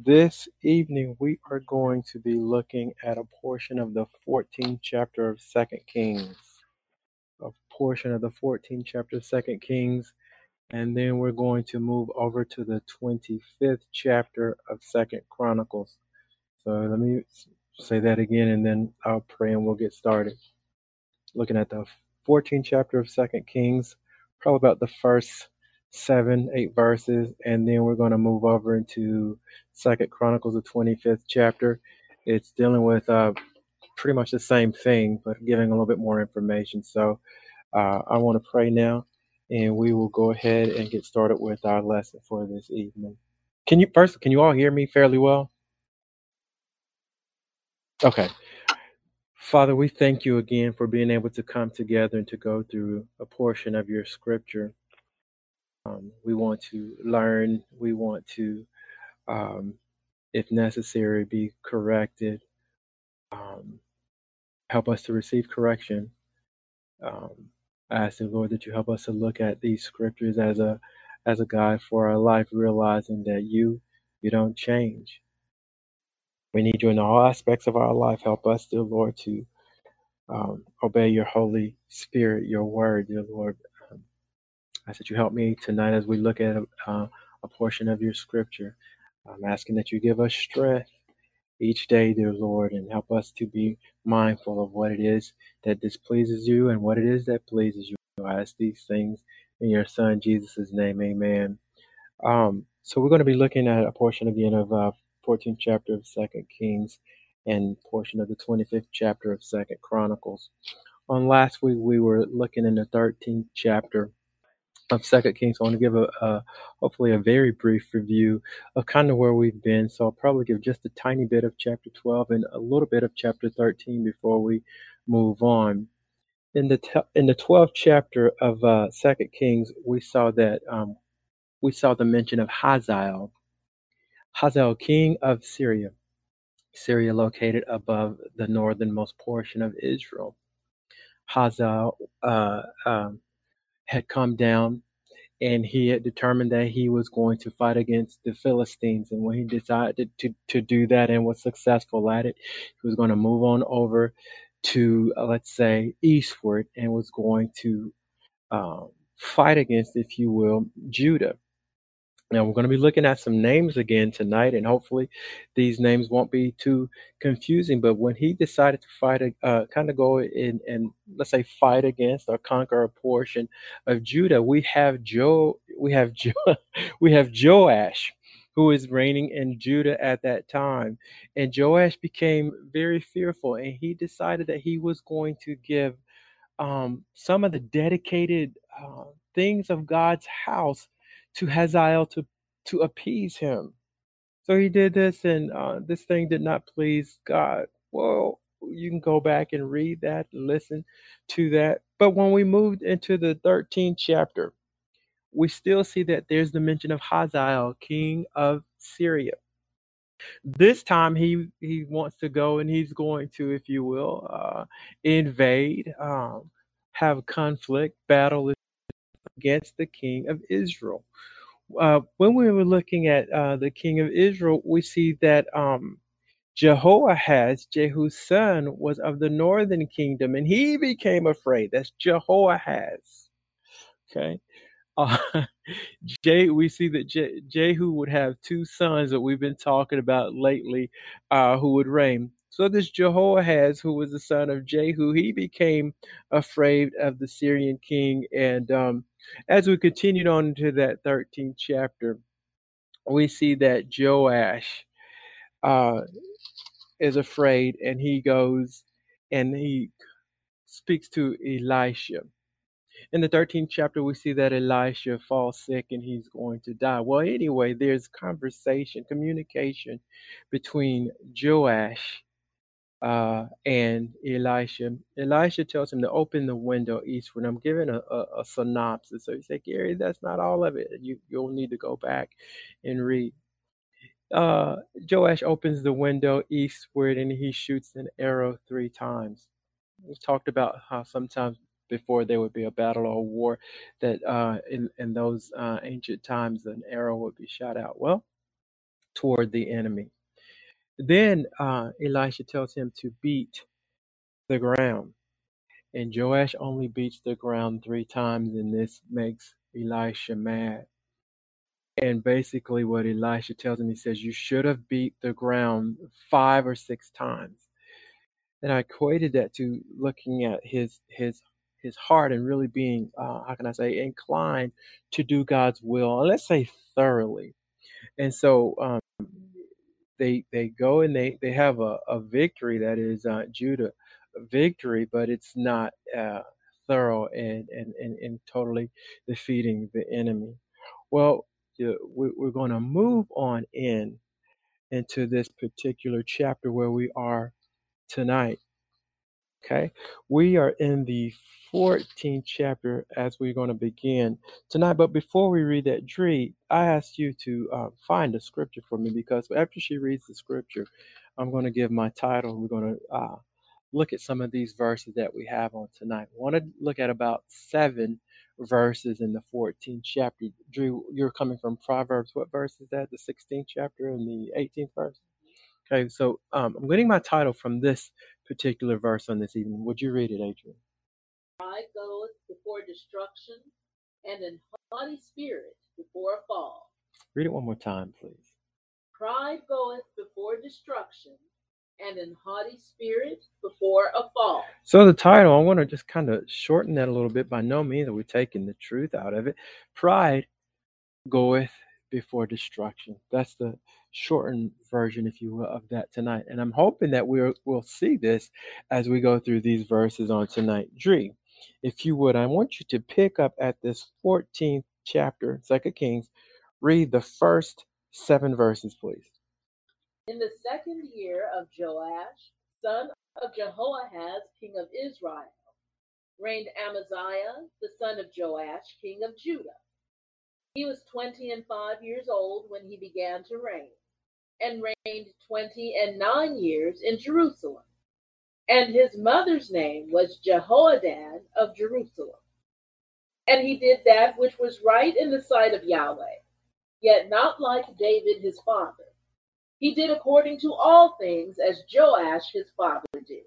This evening, we are going to be looking at a portion of the 14th chapter of Second Kings. A portion of the 14th chapter of Second Kings, and then we're going to move over to the 25th chapter of Second Chronicles. So let me say that again, and then I'll pray and we'll get started. Looking at the 14th chapter of Second Kings, probably about the first 7, 8 verses, and then we're going to move over into Second Chronicles, the 25th chapter. It's dealing with pretty much the same thing, but giving a little bit more information. So I want to pray now, and we will go ahead and get started with our lesson for this evening. Can you all hear me fairly well? Okay. Father, we thank you again for being able to come together and to go through a portion of your scripture. We want to learn. We want to, um, if necessary, be corrected. Um, Help us to receive correction. Um, I ask the Lord that you help us to look at these scriptures as a guide for our life, realizing that you don't change. We need you in all aspects of our life. Help us, dear Lord, to obey your Holy Spirit, your word, dear Lord. Um, I ask that you help me tonight as we look at a portion of your scripture. I'm asking that you give us strength each day, dear Lord, and help us to be mindful of what it is that displeases you and what it is that pleases you. I ask these things in your Son, Jesus' name, amen. So we're going to be looking at a portion again of 14th chapter of Second Kings and portion of the 25th chapter of Second Chronicles. On last week, we were looking in the 13th chapter of Second Kings. So I want to give hopefully a very brief review of kind of where we've been. So I'll probably give just a tiny bit of chapter 12 and a little bit of chapter 13 before we move on. In the 12th chapter of Second Kings, we saw the mention of Hazael, king of Syria. Syria located above the northernmost portion of Israel. Hazael had come down, and he had determined that he was going to fight against the Philistines. And when he decided to do that and was successful at it, he was going to move on over to, let's say, eastward, and was going to fight against, if you will, Judah. Now, we're going to be looking at some names again tonight, and hopefully these names won't be too confusing. But when he decided to fight, kind of go in and, let's say, fight against or conquer a portion of Judah, we have Joash, who is reigning in Judah at that time. And Joash became very fearful, and he decided that he was going to give some of the dedicated things of God's house to Hazael to appease him. So he did this, and this thing did not please God. Well, you can go back and read that, and listen to that. But when we moved into the 13th chapter, we still see that there's the mention of Hazael, king of Syria. This time he wants to go, and he's going to, if you will, invade, have conflict, battle against the king of Israel. When we were looking at the king of Israel, we see that Jehoahaz, Jehu's son, was of the northern kingdom, and he became afraid. That's Jehoahaz. Okay. Uh, we see that Jehu would have two sons that we've been talking about lately, who would reign. So this Jehoahaz, who was the son of Jehu, he became afraid of the Syrian king. And as we continued on into that 13th chapter, we see that Joash uh, is afraid, and he goes and he speaks to Elisha. In the 13th chapter, we see that Elisha falls sick and he's going to die. Well, anyway, there's communication between Joash and Elisha. Elisha tells him to open the window eastward. I'm giving a synopsis. So you say, Gary, that's not all of it. You'll need to go back and read. Joash opens the window eastward and he shoots an arrow 3 times. We talked about how sometimes before there would be a battle or a war, that in those ancient times an arrow would be shot out. Well, toward the enemy. Then Elisha tells him to beat the ground. And Joash only beats the ground 3 times, and this makes Elisha mad. And basically, what Elisha tells him, he says, you should have beat the ground 5 or 6 times. And I equated that to looking at his heart and really being, how can I say, inclined to do God's will, and let's say thoroughly. And so they go and they have a victory that is Judah victory, but it's not thorough and totally defeating the enemy. Well, we're going to move on into this particular chapter where we are tonight. Okay, we are in the 14th chapter as we're going to begin tonight. But before we read that, Dree, I asked you to find a scripture for me, because after she reads the scripture, I'm going to give my title. We're going to look at some of these verses that we have on tonight. I want to look at about 7 verses in the 14th chapter. Dree, you're coming from Proverbs. What verse is that? The 16th chapter and the 18th verse? Okay, so I'm getting my title from this particular verse on this evening. Would you read it, Adrian? Pride goeth before destruction, and an haughty spirit before a fall. Read it one more time, please. Pride goeth before destruction, and an haughty spirit before a fall. So the title, I want to just kind of shorten that a little bit. By no means are we taking the truth out of it. Pride goeth before destruction. That's the shortened version, if you will, of that tonight. And I'm hoping that we'll see this as we go through these verses on tonight. Dree, if you would, I want you to pick up at this 14th chapter, 2 Kings. Read the first 7 verses, please. In the 2nd year of Joash, son of Jehoahaz, king of Israel, reigned Amaziah, the son of Joash, king of Judah. He was 25 years old when he began to reign, and reigned 29 years in Jerusalem. And his mother's name was Jehoaddan of Jerusalem. And he did that which was right in the sight of Yahweh, yet not like David his father. He did according to all things as Joash his father did.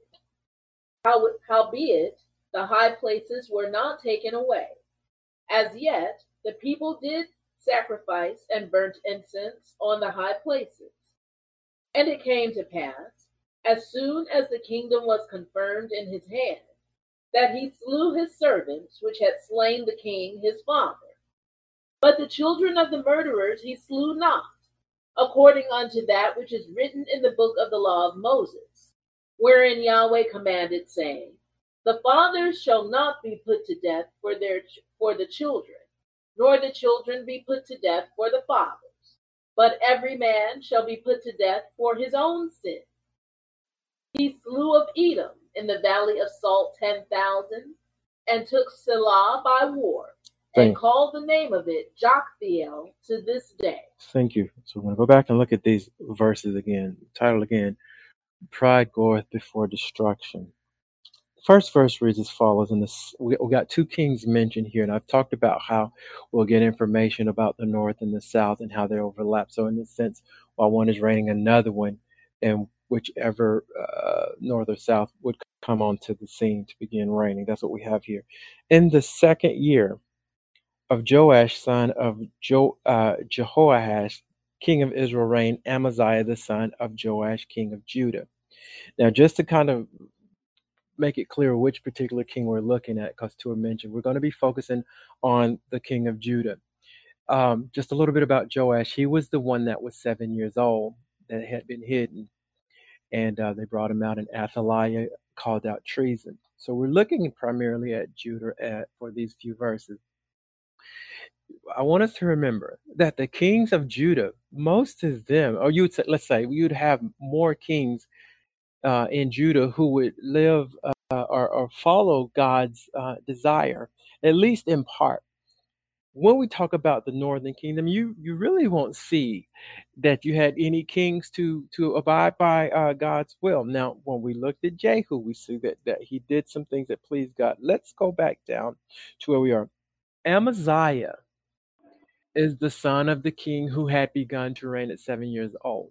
Howbeit, the high places were not taken away. As yet, the people did sacrifice and burnt incense on the high places. And it came to pass, as soon as the kingdom was confirmed in his hand, that he slew his servants which had slain the king his father. But the children of the murderers he slew not, according unto that which is written in the book of the law of Moses, wherein Yahweh commanded, saying, the fathers shall not be put to death for the children, nor the children be put to death for the fathers, but every man shall be put to death for his own sin. He slew of Edom in the valley of Salt 10,000, and took Selah by war, and called the name of it Joktheel to this day. Thank you. So we're going to go back and look at these verses again. Title again, Pride goeth before destruction. First verse reads as follows, and we got 2 kings mentioned here, and I've talked about how we'll get information about the north and the south and how they overlap. So in this sense, while one is reigning, another one, and whichever north or south would come onto the scene to begin reigning. That's what we have here. In the 2nd year of Joash, son of Jehoahaz, king of Israel, reigned Amaziah, the son of Joash, king of Judah. Now, just to kind of make it clear which particular king we're looking at, because 2 are mentioned, we're going to be focusing on the king of Judah. Just a little bit about Joash. He was the one that was 7 years old that had been hidden, and they brought him out, and Athaliah called out treason. So we're looking primarily at Judah for these few verses. I want us to remember that the kings of Judah, most of them, or let's say you'd have more kings in Judah who would live or follow God's desire, at least in part. When we talk about the northern kingdom, you really won't see that you had any kings to abide by God's will. Now, when we looked at Jehu, we see that he did some things that pleased God. Let's go back down to where we are. Amaziah is the son of the king who had begun to reign at 7 years old.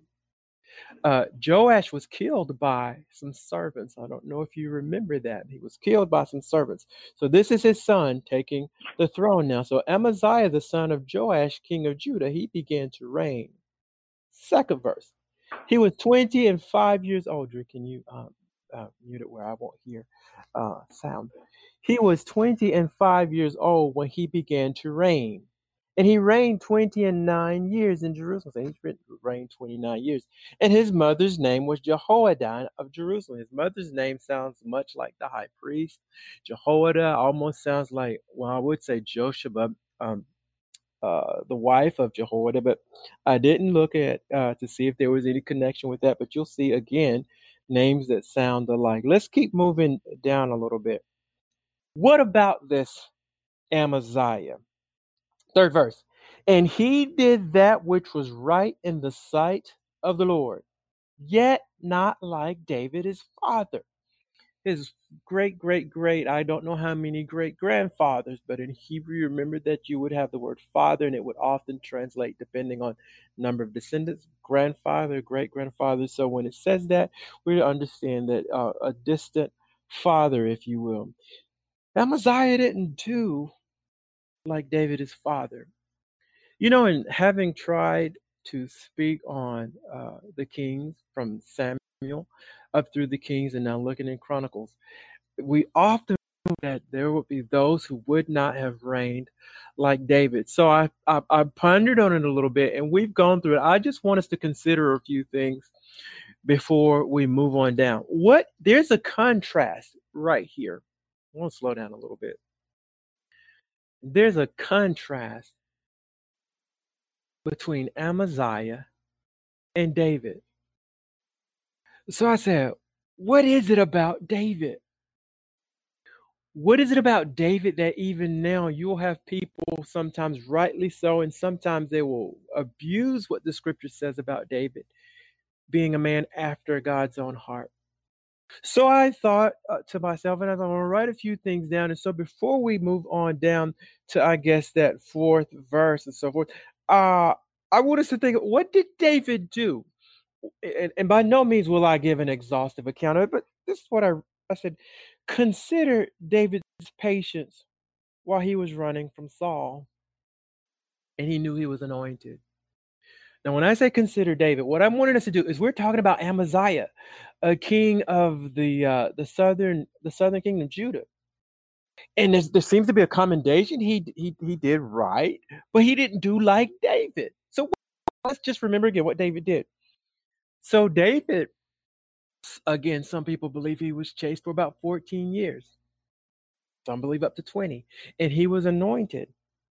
Joash was killed by some servants. I don't know if you remember that. He was killed by some servants. So this is his son taking the throne now. So Amaziah, the son of Joash, king of Judah, he began to reign. Second verse. He was 25 years old. Drew, can you mute it where I won't hear sound? He was 25 years old when he began to reign. And he reigned 29 years in Jerusalem. So he reigned 29 years. And his mother's name was Jehoiada of Jerusalem. His mother's name sounds much like the high priest. Jehoiada almost sounds like, well, I would say Joshua, the wife of Jehoiada, but I didn't look at to see if there was any connection with that. But you'll see again names that sound alike. Let's keep moving down a little bit. What about this Amaziah? Third verse. And he did that which was right in the sight of the Lord, yet not like David his father. His great, I don't know how many great grandfathers, but in Hebrew, remember that you would have the word father, and it would often translate depending on number of descendants, grandfather, great grandfather. So when it says that, we understand that a distant father, if you will. Amaziah didn't do like David his father. You know, and having tried to speak on the kings from Samuel up through the kings and now looking in Chronicles, we often know that there would be those who would not have reigned like David. So I pondered on it a little bit, and we've gone through it. I just want us to consider a few things before we move on down. There's a contrast right here. I want to slow down a little bit. There's a contrast between Amaziah and David. So I said, what is it about David? What is it about David that even now you'll have people, sometimes rightly so, and sometimes they will abuse what the scripture says about David being a man after God's own heart? So I thought to myself, and I thought, I'm going to write a few things down. And so before we move on down to, I guess, that fourth verse and so forth, I want us to think, what did David do? And by no means will I give an exhaustive account of it, but this is what I said. Consider David's patience while he was running from Saul, and he knew he was anointed. Now, when I say consider David, what I'm wanting us to do is we're talking about Amaziah, a king of the southern kingdom, Judah. And there seems to be a commendation. He did right, but he didn't do like David. So let's just remember again what David did. So David, again, some people believe he was chased for about 14 years. Some believe up to 20. And he was anointed.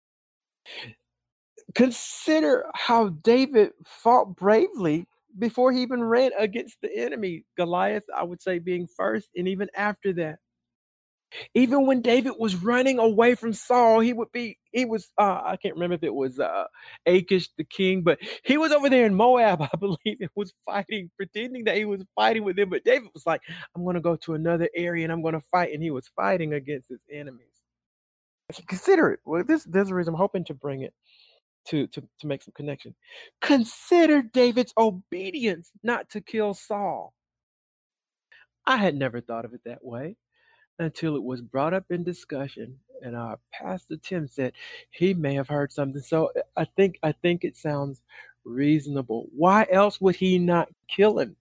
Consider how David fought bravely before he even ran against the enemy. Goliath, I would say, being first, and even after that. Even when David was running away from Saul, I can't remember if it was Achish the king, but he was over there in Moab, I believe, and was fighting, pretending that he was fighting with them. But David was like, I'm going to go to another area and I'm going to fight. And he was fighting against his enemies. So consider it. Well, there's a reason I'm hoping to bring it to make some connection. Consider David's obedience not to kill Saul. I had never thought of it that way until it was brought up in discussion, and Pastor Tim said he may have heard something. So I think it sounds reasonable. Why else would he not kill him?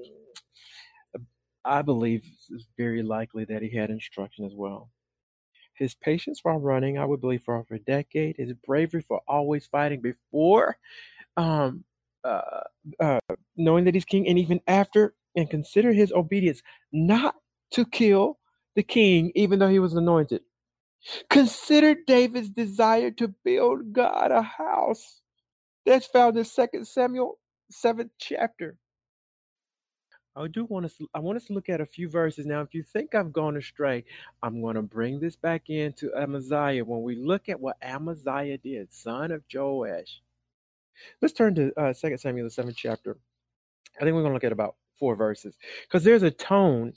I believe it's very likely that he had instruction as well. His patience while running, I would believe, for over a decade. His bravery for always fighting before knowing that he's king, and even after, and consider his obedience not to kill the king, even though he was anointed. Consider David's desire to build God a house. That's found in 2 Samuel 7th chapter. I want us to look at a few verses. Now, if you think I've gone astray, I'm going to bring this back into Amaziah when we look at what Amaziah did, son of Joash. Let's turn to 2 Samuel the 7th chapter. I think we're going to look at about 4 verses, because there's a tone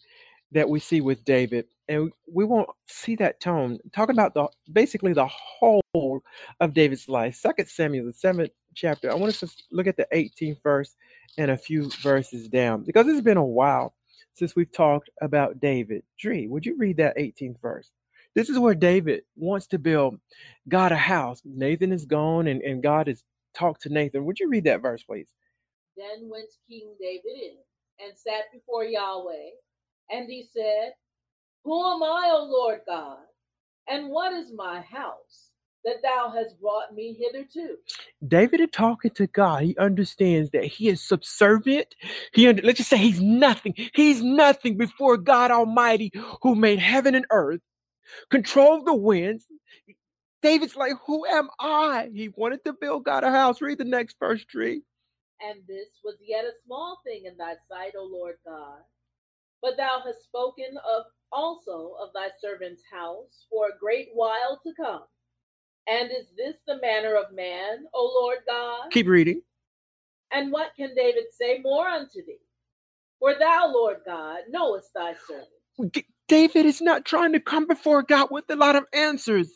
that we see with David, and we won't see that tone. Talking about basically the whole of David's life. 2 Samuel, the 7th chapter. I want us to look at the 18th verse and a few verses down, because it's been a while since we've talked about David. Dree, would you read that 18th verse? This is where David wants to build God a house. Nathan is gone, and God has talked to Nathan. Would you read that verse, please? Then went King David in and sat before Yahweh, and he said, Who am I, O Lord God? And what is my house that thou hast brought me hitherto? David is talking to God. He understands that he is subservient. Let's just say he's nothing. He's nothing before God Almighty, who made heaven and earth, controlled the winds. David's like, who am I? He wanted to build God a house. Read the next verse, Dree. And this was yet a small thing in thy sight, O Lord God. But thou hast spoken also of thy servant's house for a great while to come. And is this the manner of man, O Lord God? Keep reading. And what can David say more unto thee? For thou, Lord God, knowest thy servant. David is not trying to come before God with a lot of answers.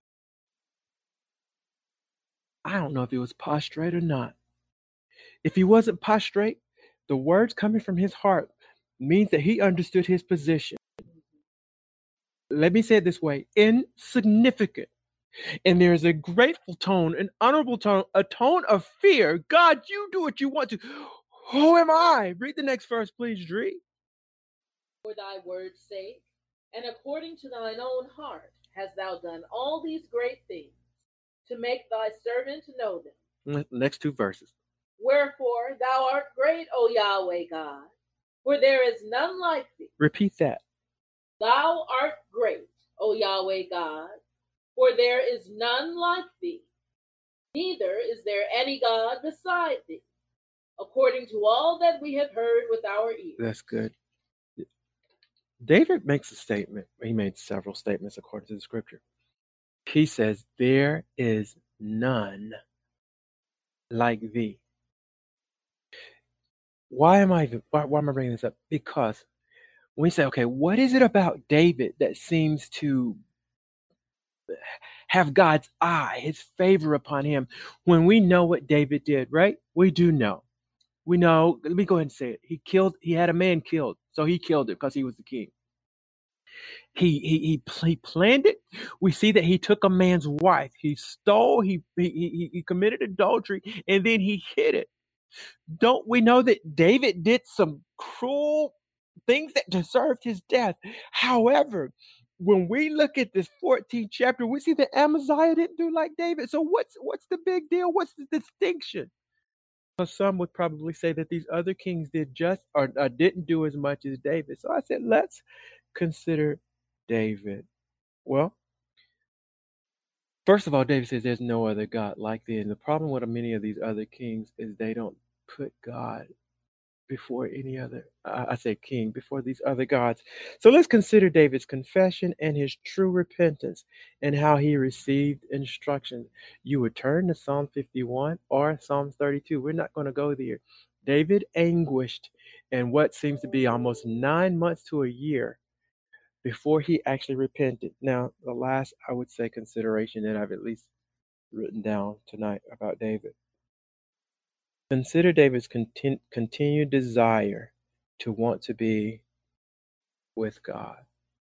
I don't know if he was prostrate or not. If he wasn't prostrate, the words coming from his heart means that he understood his position. Let me say it this way: insignificant. And there's a grateful tone, an honorable tone, a tone of fear. God, you do what you want to. Who am I? Read the next verse, please, Dree. For thy word's sake, and according to thine own heart, hast thou done all these great things, to make thy servant know them. Next two verses. Wherefore thou art great, O Yahweh God, for there is none like thee. Repeat that. Thou art great, O Yahweh God, for there is none like thee, neither is there any God beside thee, according to all that we have heard with our ears. That's good. David makes a statement. He made several statements according to the scripture. He says, there is none like thee. Why am I bringing this up? Because when we say, okay, what is it about David that seems to have God's eye, his favor upon him, when we know what David did, right? We do know. We know, let me go ahead and say it. He had a man killed, so he killed it because he was the king. He planned it. We see that he took a man's wife. He stole, he committed adultery, and then he hid it. Don't we know that David did some cruel things that deserved his death? However, when we look at this 14th chapter, we see that Amaziah didn't do like David. So what's the big deal? What's the distinction? Well, some would probably say that these other kings did just or didn't do as much as David. So I said, let's consider David. Well, first of all, David says there's no other God like thee. And the problem with many of these other kings is they don't put God before any other, I say king, before these other gods. So let's consider David's confession and his true repentance and how he received instruction. You would turn to Psalm 51 or Psalms 32. We're not going to go there. David anguished in what seems to be almost 9 months to a year before he actually repented. Now, the last, I would say, consideration that I've at least written down tonight about David. Consider David's continued desire to want to be with God.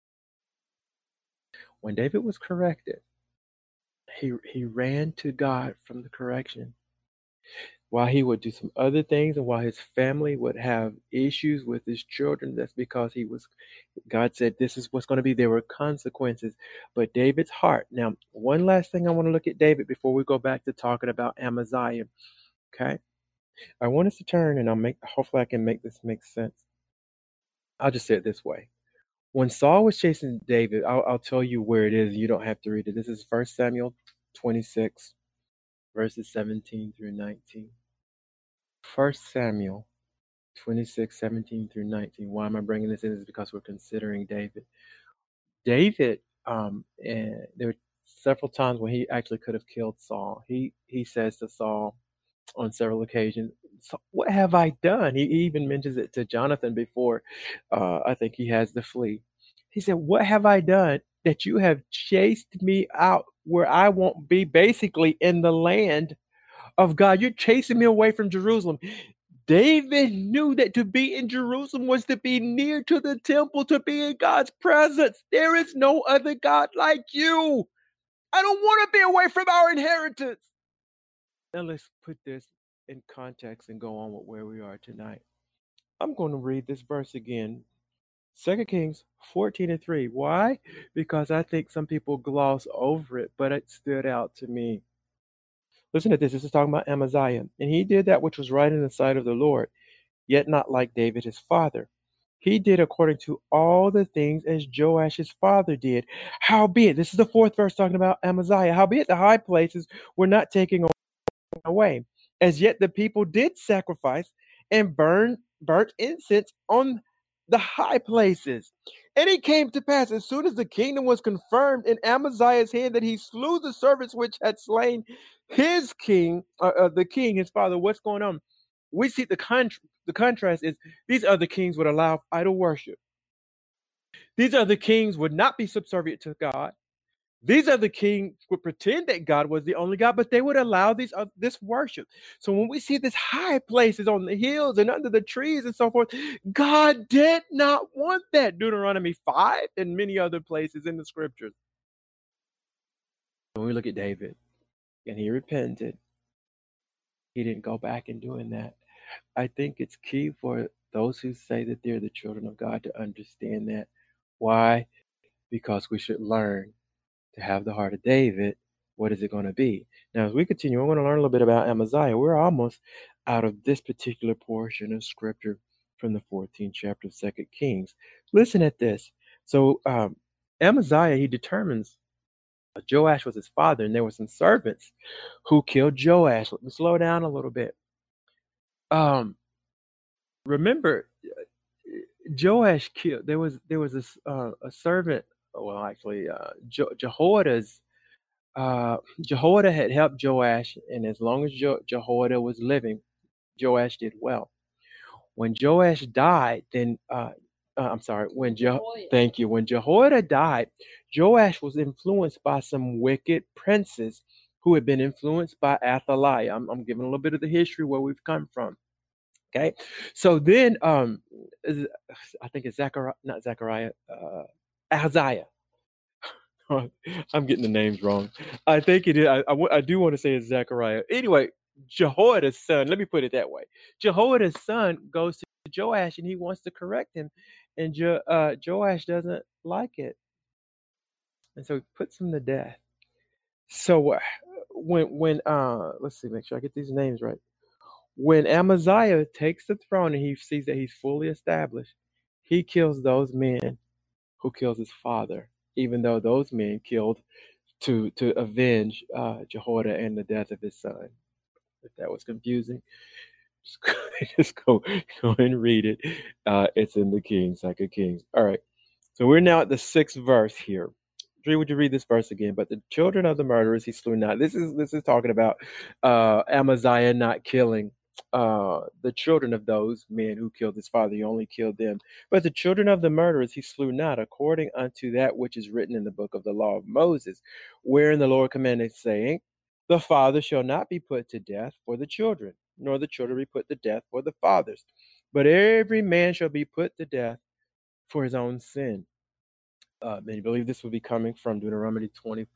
When David was corrected, he ran to God from the correction. While he would do some other things and while his family would have issues with his children, that's because God said this is what's going to be. There were consequences. But David's heart. Now, one last thing I want to look at David before we go back to talking about Amaziah. Okay? I want us to turn, and hopefully I can make this make sense. I'll just say it this way. When Saul was chasing David, I'll tell you where it is. You don't have to read it. This is 1 Samuel 26, verses 17 through 19. 1 Samuel 26, 17 through 19. Why am I bringing this in? Is because we're considering David. David, and there were several times when he actually could have killed Saul. He says to Saul, on several occasions. So what have I done? He even mentions it to Jonathan before. I think he has to flee. He said, "What have I done that you have chased me out where I won't be, basically in the land of God? You're chasing me away from Jerusalem." David knew that to be in Jerusalem was to be near to the temple, to be in God's presence. There is no other God like you. I don't want to be away from our inheritance. Now let's put this in context and go on with where we are tonight. I'm going to read this verse again. 2 Kings 14:3. Why? Because I think some people gloss over it, but it stood out to me. Listen to this. This is talking about Amaziah. And he did that which was right in the sight of the Lord, yet not like David his father. He did according to all the things as Joash his father did. Howbeit, this is the fourth verse talking about Amaziah. Howbeit, the high places were not taken away. As yet the people did sacrifice and burnt incense on the high places. And it came to pass, as soon as the kingdom was confirmed in Amaziah's hand, that he slew the servants which had slain his king, the king, his father. What's going on? We see the contrast is these other kings would allow idol worship. These other kings would not be subservient to God. These other kings would pretend that God was the only God, but they would allow this worship. So when we see these high places on the hills and under the trees and so forth, God did not want that. Deuteronomy 5 and many other places in the scriptures. When we look at David, and he repented, he didn't go back in doing that. I think it's key for those who say that they're the children of God to understand that. Why? Because we should learn to have the heart of David. What is it going to be? Now, as we continue, I want to learn a little bit about Amaziah. We're almost out of this particular portion of scripture from the 14th chapter of 2 Kings. Listen at this. So Amaziah, he determines Joash was his father, and there were some servants who killed Joash. Let me slow down a little bit. Remember, Joash killed. There was a servant. Well, actually, Jehoiada's. Jehoiada had helped Joash, and as long as Jehoiada was living, Joash did well. When Joash died, then I'm sorry. When thank you. When Jehoiada died, Joash was influenced by some wicked princes who had been influenced by Athaliah. I'm giving a little bit of the history where we've come from. Okay, so then I think it's Ahaziah. I'm getting the names wrong. I think it is. I do want to say it's Zechariah. Anyway, Jehoiada's son. Let me put it that way. Jehoiada's son goes to Joash and he wants to correct him, and Joash doesn't like it, and so he puts him to death. So when let's see, make sure I get these names right. When Amaziah takes the throne and he sees that he's fully established, he kills those men who kills his father, even though those men killed to avenge Jehoiada and the death of his son. If that was confusing, just go and read it. It's in the Kings, 2 Kings. All right. So we're now at the 6th verse here. Dre, would you read this verse again? But the children of the murderers he slew not. This is talking about Amaziah not killing the children of those men who killed his father. He only killed them. But the children of the murderers he slew not, according unto that which is written in the book of the law of Moses, wherein the Lord commanded, saying, the father shall not be put to death for the children, nor the children be put to death for the fathers, but every man shall be put to death for his own sin. Many believe this will be coming from Deuteronomy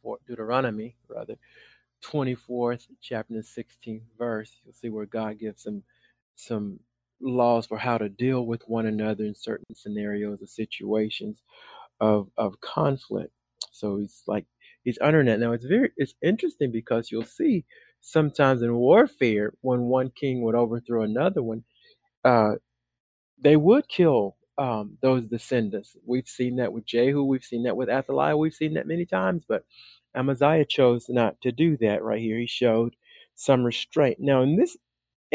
24th chapter, 16th verse. You'll see where God gives some laws for how to deal with one another in certain scenarios or situations of conflict. So he's honoring that. Now it's interesting because you'll see sometimes in warfare when one king would overthrow another one, they would kill those descendants. We've seen that with Jehu. We've seen that with Athaliah. We've seen that many times, but Amaziah chose not to do that right here. He showed some restraint. Now, in this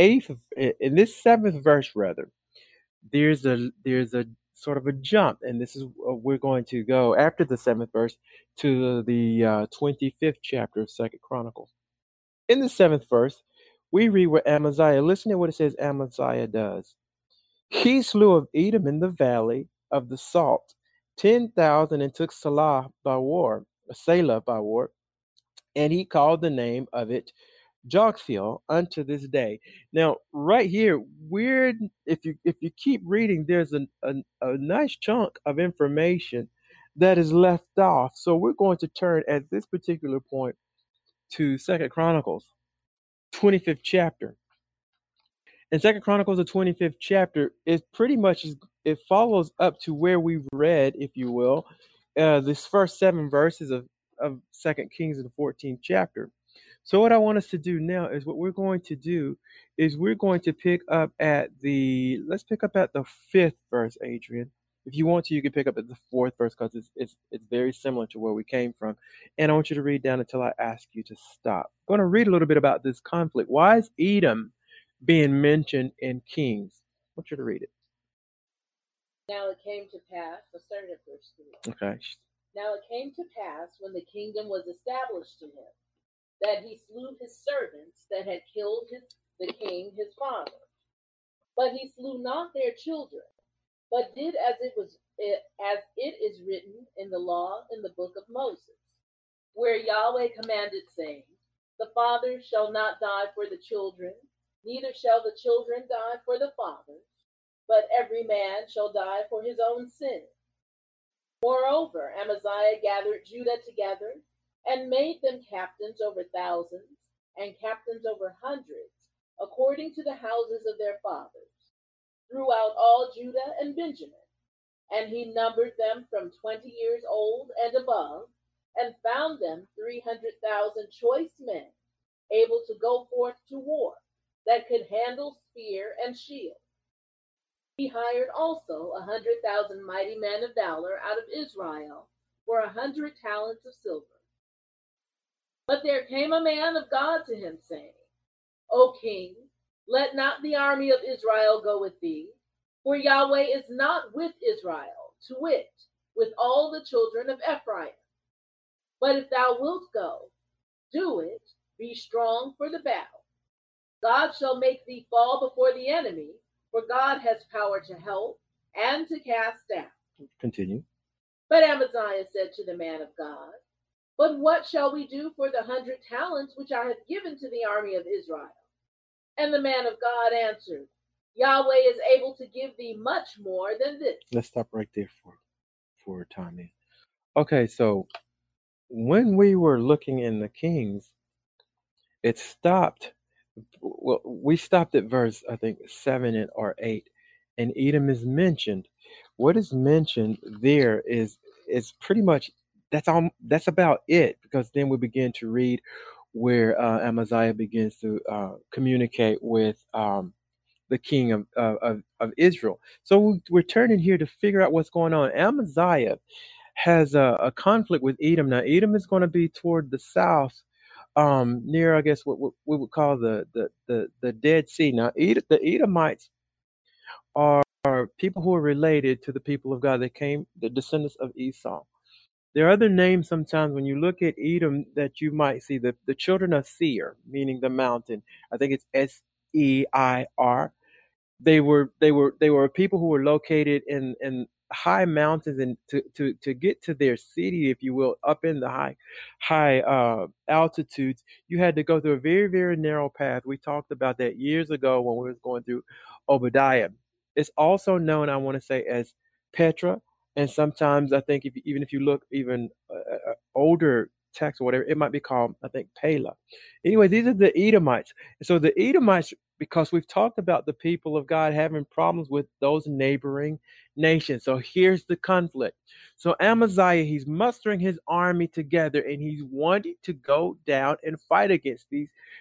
7th verse, rather, there's a sort of a jump, and this is we're going to go after the 7th verse to the 25th chapter of 2 Chronicles. In the 7th verse, we read what Amaziah, listen to what it says Amaziah does. He slew of Edom in the valley of the salt 10,000 and took Selah by war, and he called the name of it Joktheel unto this day. Now, right here, if you keep reading, there's a nice chunk of information that is left off. So we're going to turn at this particular point to Second Chronicles, 25th chapter. And Second Chronicles, the 25th chapter, is pretty much it follows up to where we've read, if you will, this first 7 verses of Second Kings in the 14th chapter. So what I want us to do now is what we're going to do is we're going to pick up at let's pick up at the 5th verse, Adrian. If you want to, you can pick up at the 4th verse because it's very similar to where we came from. And I want you to read down until I ask you to stop. I'm going to read a little bit about this conflict. Why is Edom being mentioned in Kings? I want you to read it. Now it came to pass, I started at verse 3. Okay. Now it came to pass when the kingdom was established to him, that he slew his servants that had killed the king his father. But he slew not their children, but did as it is written in the law in the book of Moses, where Yahweh commanded, saying, The fathers shall not die for the children, neither shall the children die for the fathers, but every man shall die for his own sin. Moreover, Amaziah gathered Judah together, and made them captains over thousands, and captains over hundreds, according to the houses of their fathers, throughout all Judah and Benjamin. And he numbered them from 20 years old and above, and found them 300,000 choice men, able to go forth to war, that could handle spear and shield. He hired also 100,000 mighty men of valor out of Israel for 100 talents of silver. But there came a man of God to him, saying, O king, let not the army of Israel go with thee, for Yahweh is not with Israel, to wit, with all the children of Ephraim. But if thou wilt go, do it, be strong for the battle. God shall make thee fall before the enemy, for God has power to help and to cast down. Continue. But Amaziah said to the man of God, But what shall we do for the 100 talents which I have given to the army of Israel? And the man of God answered, Yahweh is able to give thee much more than this. Let's stop right there for a time. Okay, so when we were looking in the Kings, it stopped. Well, we stopped at verse, I think, 7 or 8, and Edom is mentioned. What is mentioned there is pretty much that's about it, because then we begin to read where Amaziah begins to communicate with the king of Israel. So we're turning here to figure out what's going on. Amaziah has a conflict with Edom. Now, Edom is going to be toward the south, near, I guess, what we would call the Dead Sea. Now, the Edomites are people who are related to the people of God. They came, the descendants of Esau. There are other names sometimes when you look at Edom that you might see, the children of Seir, meaning the mountain. I think it's Seir. They were people who were located in high mountains, and to get to their city, if you will, up in the high altitudes, you had to go through a very, very narrow path. We talked about that years ago when we was going through Obadiah. It's also known, I want to say, as Petra, and sometimes I think even if you look even older text or whatever, it might be called, I think, Pela. Anyway, these are the Edomites. So the Edomites, because we've talked about the people of God having problems with those neighboring nations. So here's the conflict. So Amaziah, he's mustering his army together, and he's wanting to go down and fight against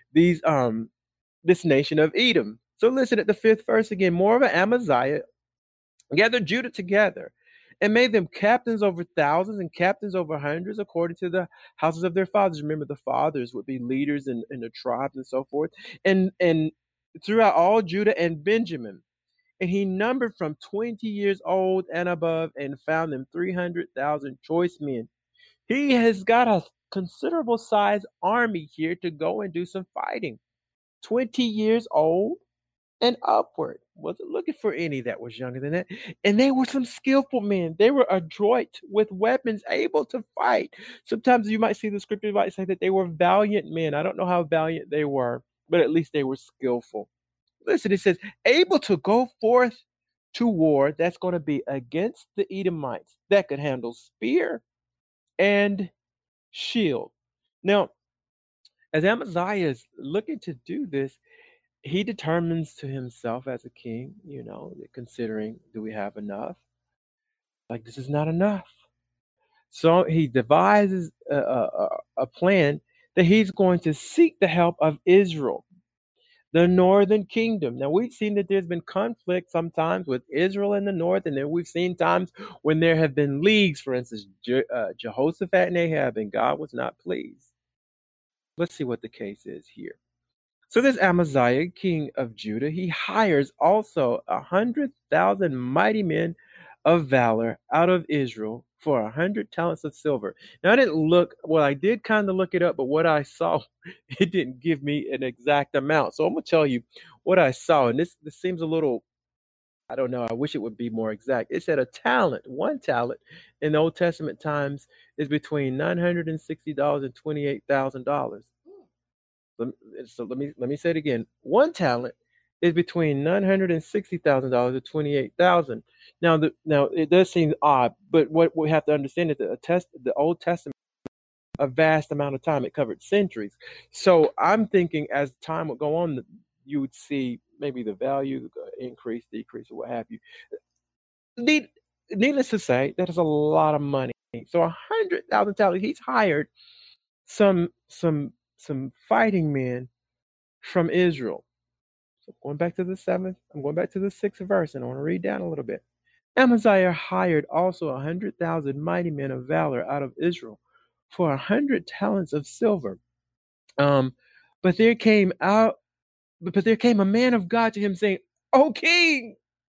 this nation of Edom. So listen at the 5th verse again. Moreover, Amaziah gathered Judah together and made them captains over thousands and captains over hundreds, according to the houses of their fathers. Remember, the fathers would be leaders in the tribes and so forth. And throughout all Judah and Benjamin. And he numbered from 20 years old and above, and found them 300,000 choice men. He has got a considerable size army here to go and do some fighting. 20 years old and upward. Wasn't looking for any that was younger than that. And they were some skillful men. They were adroit with weapons, able to fight. Sometimes you might see the scripture might say that they were valiant men. I don't know how valiant they were, but at least they were skillful. Listen, it says, able to go forth to war. That's going to be against the Edomites that could handle spear and shield. Now, as Amaziah is looking to do this, he determines to himself as a king, considering, do we have enough? Like, this is not enough. So he devises a plan that he's going to seek the help of Israel, the northern kingdom. Now, we've seen that there's been conflict sometimes with Israel in the north, and then we've seen times when there have been leagues, for instance, Jehoshaphat and Ahab, and God was not pleased. Let's see what the case is here. So this Amaziah, king of Judah, he hires also 100,000 mighty men of valor out of Israel for 100 talents of silver. Now, I did kind of look it up, but what I saw, it didn't give me an exact amount. So I'm going to tell you what I saw. And this seems a little, I don't know, I wish it would be more exact. It said one talent in the Old Testament times is between $960 and $28,000. So let me say it again. One talent is between $960,000 to $28,000. Now it does seem odd, but what we have to understand is the Old Testament, a vast amount of time. It covered centuries. So I'm thinking as time would go on, you would see maybe the value increase, decrease, or what have you. Needless to say, that is a lot of money. So 100,000 talents. He's hired some fighting men from Israel. So going back to the 6th verse, and I want to read down a little bit. Amaziah hired also 100,000 mighty men of valor out of Israel for 100 talents of silver. But there came a man of God to him saying, "O king,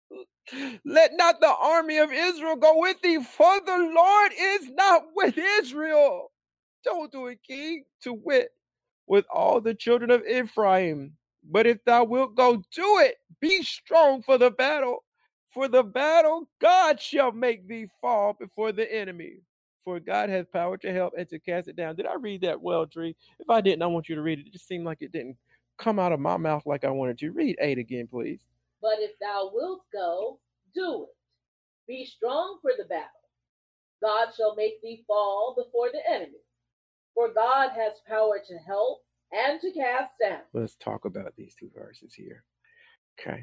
let not the army of Israel go with thee, for the Lord is not with Israel." Don't do it, king, to wit, with all the children of Ephraim. But if thou wilt go, do it. Be strong for the battle. For the battle, God shall make thee fall before the enemy. For God has power to help and to cast it down. Did I read that well, Tree? If I didn't, I want you to read it. It just seemed like it didn't come out of my mouth like I wanted to. Read 8 again, please. But if thou wilt go, do it. Be strong for the battle. God shall make thee fall before the enemy. For God has power to help and to cast down. Let's talk about these 2 verses here. Okay.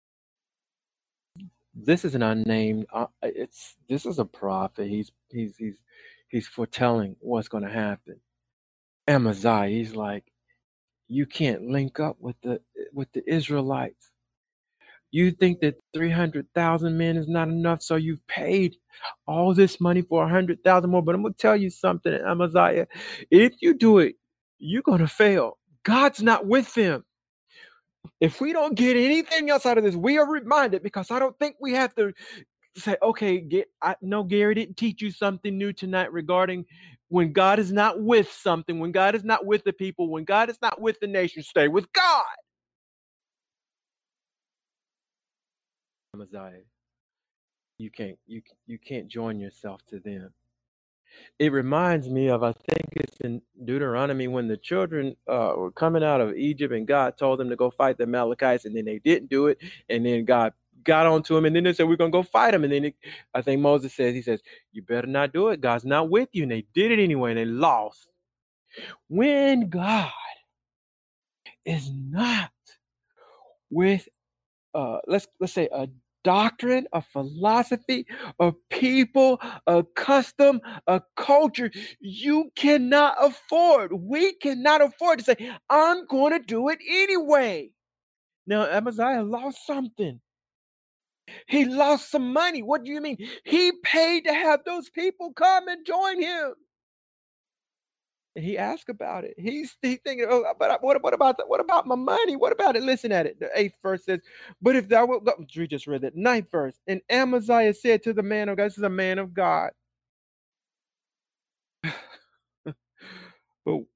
This is an unnamed. This is a prophet. He's foretelling what's going to happen. Amaziah, he's like, you can't link up with the Israelites. You think that 300,000 men is not enough, so you've paid all this money for 100,000 more. But I'm going to tell you something, Amaziah. If you do it, you're going to fail. God's not with them. If we don't get anything else out of this, we are reminded, because I don't think we have to say, okay, no, Gary didn't teach you something new tonight regarding when God is not with something, when God is not with the people, when God is not with the nation, stay with God. Amaziah, you can't join yourself to them. It reminds me of, I think it's in Deuteronomy, when the children were coming out of Egypt and God told them to go fight the Amalekites, and then they didn't do it, and then God got onto them, and then they said, we're going to go fight them, and then I think Moses says, you better not do it. God's not with you, and they did it anyway, and they lost. When God is not with, let's say, a doctrine, a philosophy, a people, a custom, a culture, we cannot afford to say, I'm going to do it anyway. Now, Amaziah lost something. He lost some money. What do you mean? He paid to have those people come and join him. And he asked about it. He's thinking, oh, but what about that? What about my money? What about it? Listen at it. The 8th verse says, but if thou wilt go, we just read that. 9th verse. And Amaziah said to the man of God, this is a man of God.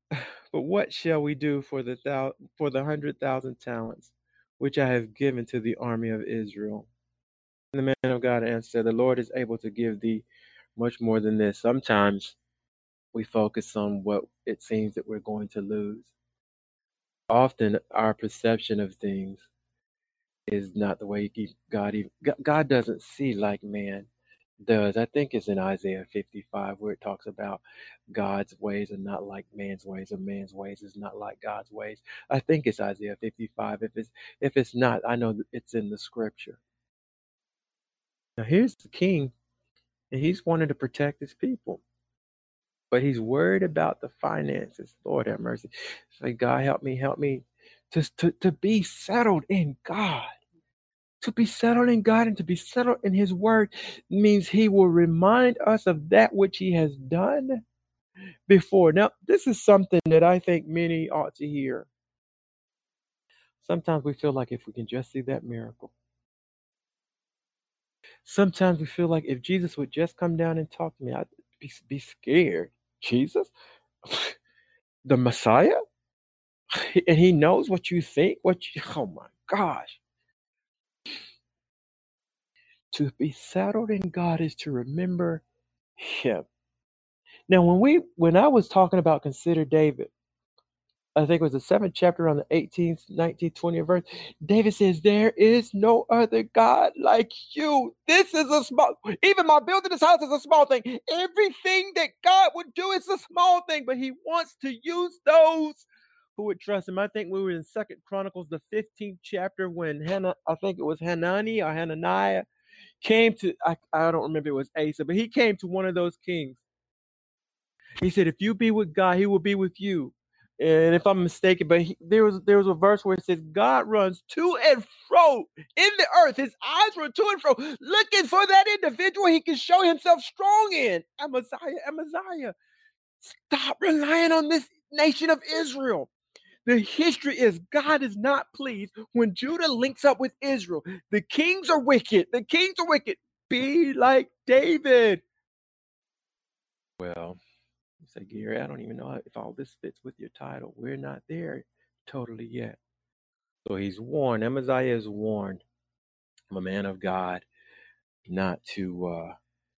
But what shall we do for the 100,000 talents which I have given to the army of Israel? And the man of God answered, the Lord is able to give thee much more than this. Sometimes we focus on what it seems that we're going to lose. Often our perception of things is not the way God doesn't see like man does. I think it's in Isaiah 55 where it talks about God's ways are not like man's ways, or man's ways is not like God's ways. I think it's Isaiah 55. If it's not, I know that it's in the scripture. Now here's the king, and he's wanting to protect his people, but he's worried about the finances. Lord have mercy. Say, God, help me to be settled in God. To be settled in God and to be settled in his word means he will remind us of that which he has done before. Now, this is something that I think many ought to hear. Sometimes we feel like if we can just see that miracle. Sometimes we feel like if Jesus would just come down and talk to me, I'd be scared. Jesus? The Messiah? And he knows what you think? Oh my gosh. To be settled in God is to remember him. Now, when I was talking about consider David, I think it was the 7th chapter on the 18th, 19th, 20th verse, David says, there is no other God like you. This is even my building this house is a small thing. Everything that God would do is a small thing, but he wants to use those who would trust him. I think we were in 2nd Chronicles, the 15th chapter, when I think it was Hananiah came to, I don't remember if it was Asa, but he came to one of those kings. He said, if you be with God, he will be with you. And if I'm mistaken, but there was a verse where it says, God runs to and fro in the earth. His eyes run to and fro, looking for that individual he can show himself strong in. Amaziah, stop relying on this nation of Israel. The history is God is not pleased when Judah links up with Israel. The kings are wicked. Be like David. Well, you say, Gary, I don't even know if all this fits with your title. We're not there totally yet. So he's warned. Amaziah is warned. I'm a man of God, not to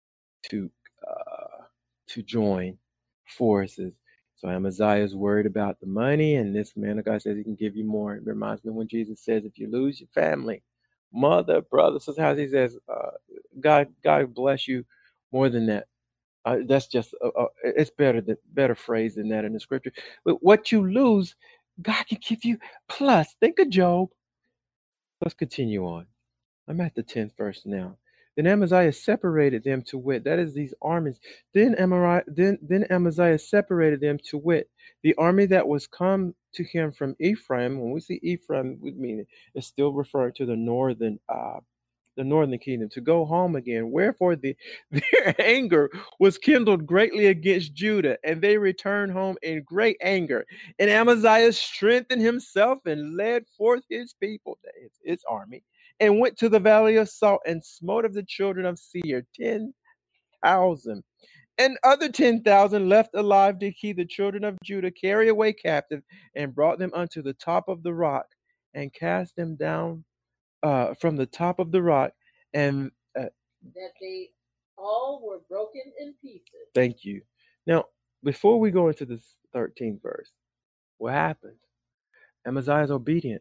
join forces. So Amaziah is worried about the money, and this man of God says he can give you more. It reminds me when Jesus says, if you lose your family, mother, brother, sister, how he says, God bless you more than that. That's just it's better phrase than that in the scripture. But what you lose, God can give you plus. Think of Job. Let's continue on. I'm at the 10th verse now. Then Amaziah separated them to wit. That is these armies. Then Amaziah separated them to wit. The army that was come to him from Ephraim. When we see Ephraim, we mean it's still referring to the northern kingdom, to go home again. Wherefore their anger was kindled greatly against Judah, and they returned home in great anger. And Amaziah strengthened himself and led forth his people, his army, and went to the valley of Salt and smote of the children of Seir 10,000. And other 10,000 left alive did he, the children of Judah, carry away captive, and brought them unto the top of the rock, and cast them down from the top of the rock, and that they all were broken in pieces. Thank you. Now, before we go into this 13th verse, what happens? Amaziah is obedient,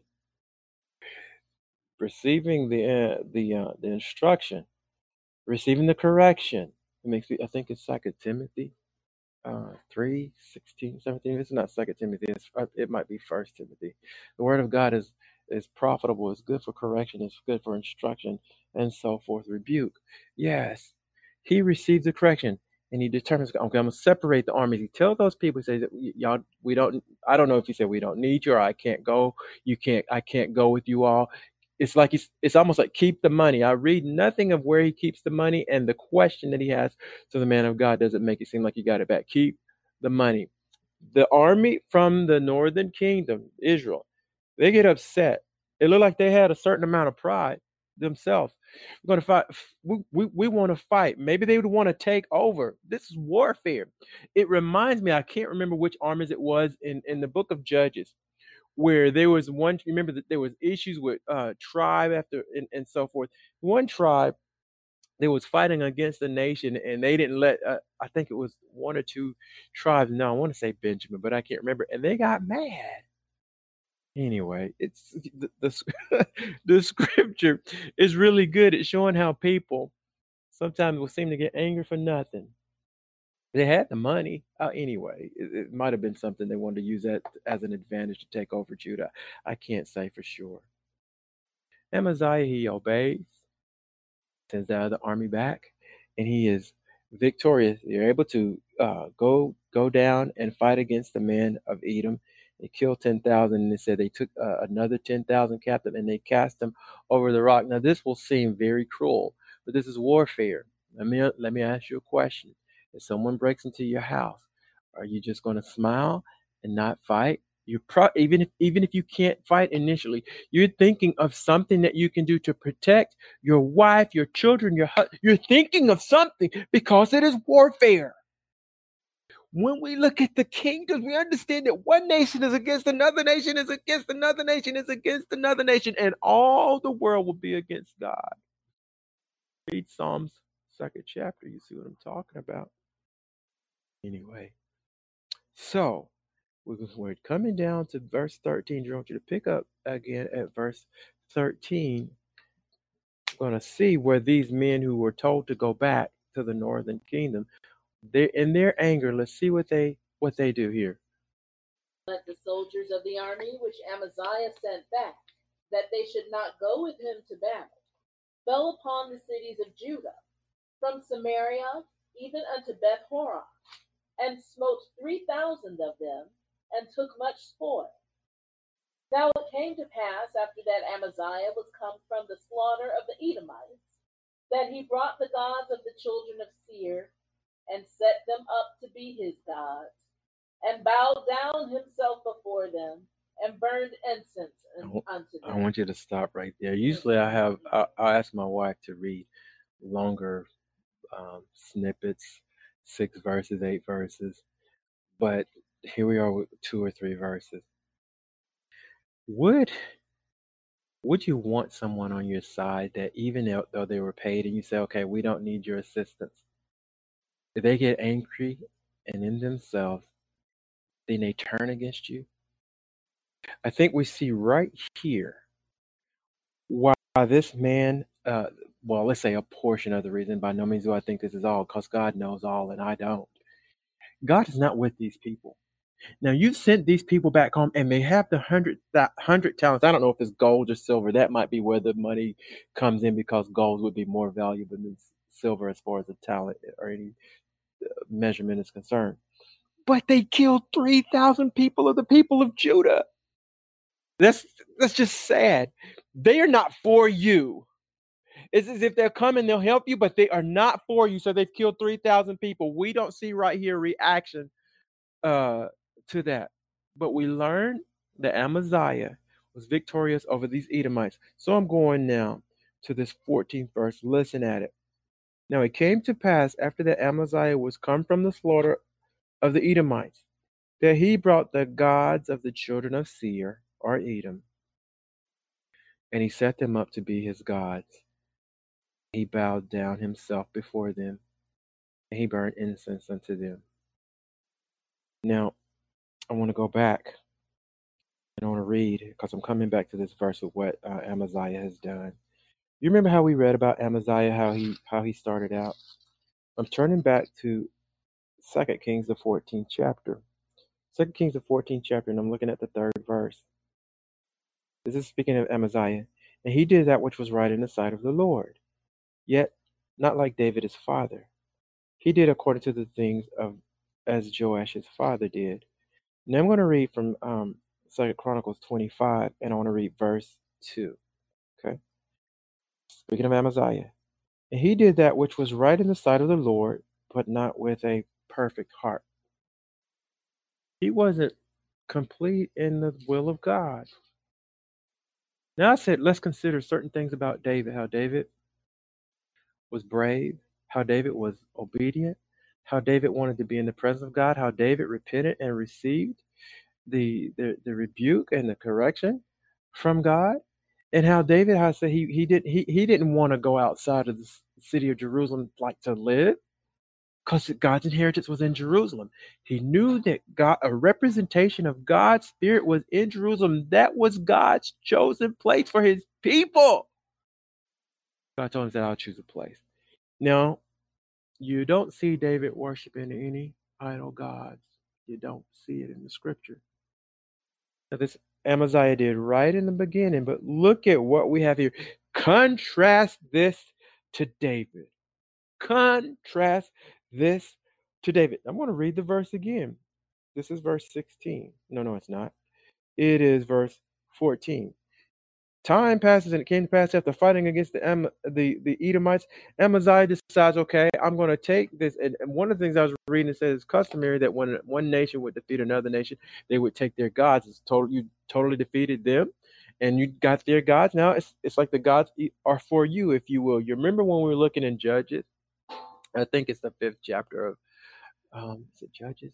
receiving the instruction, receiving the correction. It makes me, I think it's 2 Timothy 3, 16, 17. It's not 2 Timothy. It might be 1 Timothy. The word of God is profitable. It's good for correction. It's good for instruction, and so forth. Rebuke. Yes, he received the correction, and he determines, okay, I'm going to separate the armies. He tells those people, he says, y'all, I don't know if he said we don't need you, or I can't go. I can't go with you all. It's like it's almost like keep the money. I read nothing of where he keeps the money, and the question that he has to the man of God doesn't make it seem like you got it back. Keep the money. The army from the northern kingdom, Israel, they get upset. It looked like they had a certain amount of pride. themselves. We're going to fight. We want to fight. Maybe they would want to take over. This is warfare. It reminds me, I can't remember which armies it was in the book of Judges, where there was one, remember that there was issues with tribe after and so forth. One tribe, they was fighting against the nation, and they didn't let I think it was one or two tribes. No, I want to say Benjamin, but I can't remember. And they got mad. Anyway, it's the scripture is really good at showing how people sometimes will seem to get angry for nothing. They had the money. Anyway, it might have been something they wanted to use that as an advantage to take over Judah. I can't say for sure. Amaziah, he obeys, sends out the army back, and he is victorious. They're able to go down and fight against the men of Edom. They killed 10,000, and they said they took another 10,000 captive, and they cast them over the rock. Now, this will seem very cruel, but this is warfare. Let me ask you a question. If someone breaks into your house, are you just going to smile and not fight? Even if you can't fight initially, you're thinking of something that you can do to protect your wife, your children, your husband. You're thinking of something because it is warfare. When we look at the kingdoms, we understand that one nation is against another nation, is against another nation, is against another nation, and all the world will be against God. Read Psalms 2nd chapter. You see what I'm talking about. Anyway, so we're coming down to verse 13. I want you to pick up again at verse 13. We're going to see where these men who were told to go back to the northern kingdom, they in their anger, let's see what they do here. Let the soldiers of the army which Amaziah sent back, that they should not go with him to battle, fell upon the cities of Judah, from Samaria even unto Beth Horon, and smote 3,000 of them, and took much spoil. Now it came to pass, after that Amaziah was come from the slaughter of the Edomites, that he brought the gods of the children of Seir, and set them up to be his gods, and bowed down himself before them, and burned incense unto them. I want you to stop right there. Usually I'll ask my wife to read longer snippets, 6 verses, 8 verses, but here we are with 2 or 3 verses. Would you want someone on your side that even though they were paid and you say, okay, we don't need your assistance, if they get angry and in themselves, then they turn against you? I think we see right here why this man, well, let's say a portion of the reason, by no means do I think this is all, because God knows all and I don't. God is not with these people. Now, you've sent these people back home and they have the 100 talents. I don't know if it's gold or silver. That might be where the money comes in, because gold would be more valuable than silver as far as the talent or any measurement is concerned. But they killed 3,000 people of the people of Judah. That's just sad. They are not for you. It's as if they're coming, they'll help you, but they are not for you. So they've killed 3,000 people. We don't see right here reaction to that. But we learn that Amaziah was victorious over these Edomites. So I'm going now to this 14th verse. Listen at it. Now it came to pass, after that Amaziah was come from the slaughter of the Edomites, that he brought the gods of the children of Seir, or Edom, and he set them up to be his gods. He bowed down himself before them, and he burned incense unto them. Now, I want to go back and I want to read, because I'm coming back to this verse of what Amaziah has done. You remember how we read about Amaziah, how he started out? I'm turning back to 2 Kings, the 14th chapter. 2 Kings, the 14th chapter, and I'm looking at the 3rd verse. This is speaking of Amaziah. And he did that which was right in the sight of the Lord, yet not like David his father. He did according to the things of as Joash his father did. Now I'm going to read from 2 Chronicles 25, and I want to read verse 2. Okay. Speaking of Amaziah. And he did that which was right in the sight of the Lord, but not with a perfect heart. He wasn't complete in the will of God. Now I said, let's consider certain things about David, how David was brave, how David was obedient, how David wanted to be in the presence of God, how David repented and received the rebuke and the correction from God, and how David, how I said he didn't want to go outside of the city of Jerusalem like to live, because God's inheritance was in Jerusalem. He knew that God, a representation of God's spirit was in Jerusalem. That was God's chosen place for his people. God told him that I'll choose a place. Now, you don't see David worshiping any idol gods. You don't see it in the scripture. Now, this Amaziah did right in the beginning, but look at what we have here. Contrast this to David. Contrast this to David. I'm going to read the verse again. This is verse 16. No, it's not. It is verse 14. Time passes, and it came to pass after fighting against the Edomites, Amaziah decides, okay, I'm going to take this. And one of the things I was reading, it says it's customary that when one nation would defeat another nation, they would take their gods. You totally defeated them, and you got their gods. Now it's like the gods are for you, if you will. You remember when we were looking in Judges? I think it's the 5th chapter of is it Judges?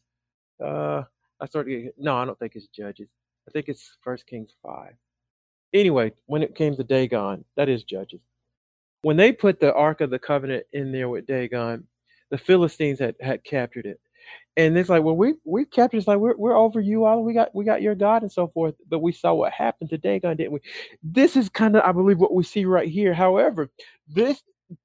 I don't think it's Judges. I think it's 1 Kings 5. Anyway, when it came to Dagon, that is Judges. When they put the Ark of the Covenant in there with Dagon, the Philistines had captured it. And it's like, well, we captured. It's like we're over you all. We got your God and so forth. But we saw what happened to Dagon, didn't we? This is kind of, I believe, what we see right here. However, this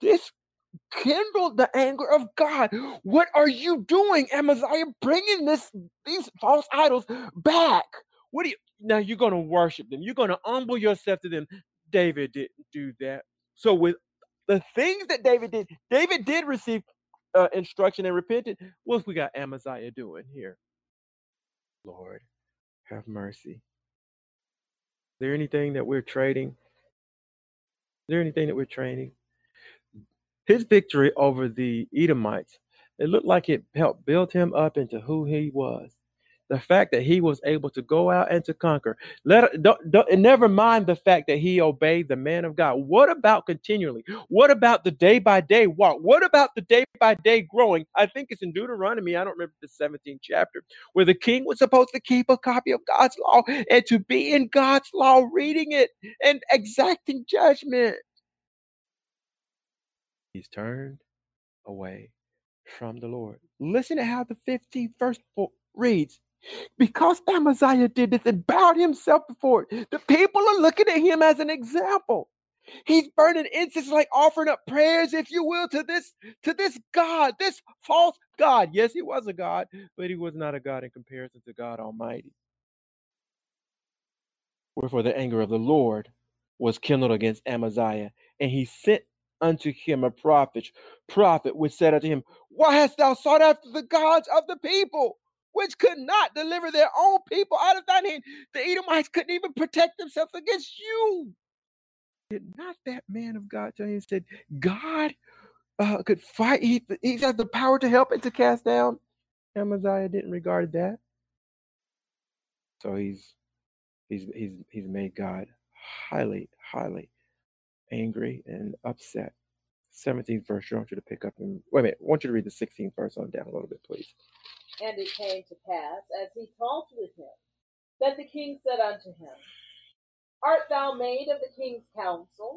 kindled the anger of God. What are you doing, Amaziah? Bringing these false idols back? What do you? Now you're going to worship them. You're going to humble yourself to them. David didn't do that. So with the things that David did receive instruction and repented. What we got Amaziah doing here? Lord, have mercy. Is there anything that we're trading? Is there anything that we're trading? His victory over the Edomites, it looked like it helped build him up into who he was. The fact that he was able to go out and to conquer. And never mind the fact that he obeyed the man of God. What about continually? What about the day-by-day walk? What about the day-by-day growing? I think it's in Deuteronomy, I don't remember the 17th chapter, where the king was supposed to keep a copy of God's law and to be in God's law, reading it and exacting judgment. He's turned away from the Lord. Listen to how the 15th verse reads. Because Amaziah did this and bowed himself before it, the people are looking at him as an example. He's burning incense, like offering up prayers, if you will, to this God, this false God. Yes, he was a God, but he was not a God in comparison to God Almighty. Wherefore the anger of the Lord was kindled against Amaziah, and he sent unto him a prophet which said unto him, why hast thou sought after the gods of the people, which could not deliver their own people out of thine hand? The Edomites couldn't even protect themselves against you. Did not that man of God tell you, he said, God could fight, he has the power to help and to cast down? Amaziah didn't regard that. So he's made God highly angry and upset. 17th verse, I want you to pick up and wait a minute. I want you to read the 16th verse on down a little bit, please. And it came to pass, as he talked with him, that the king said unto him, art thou made of the king's counsel?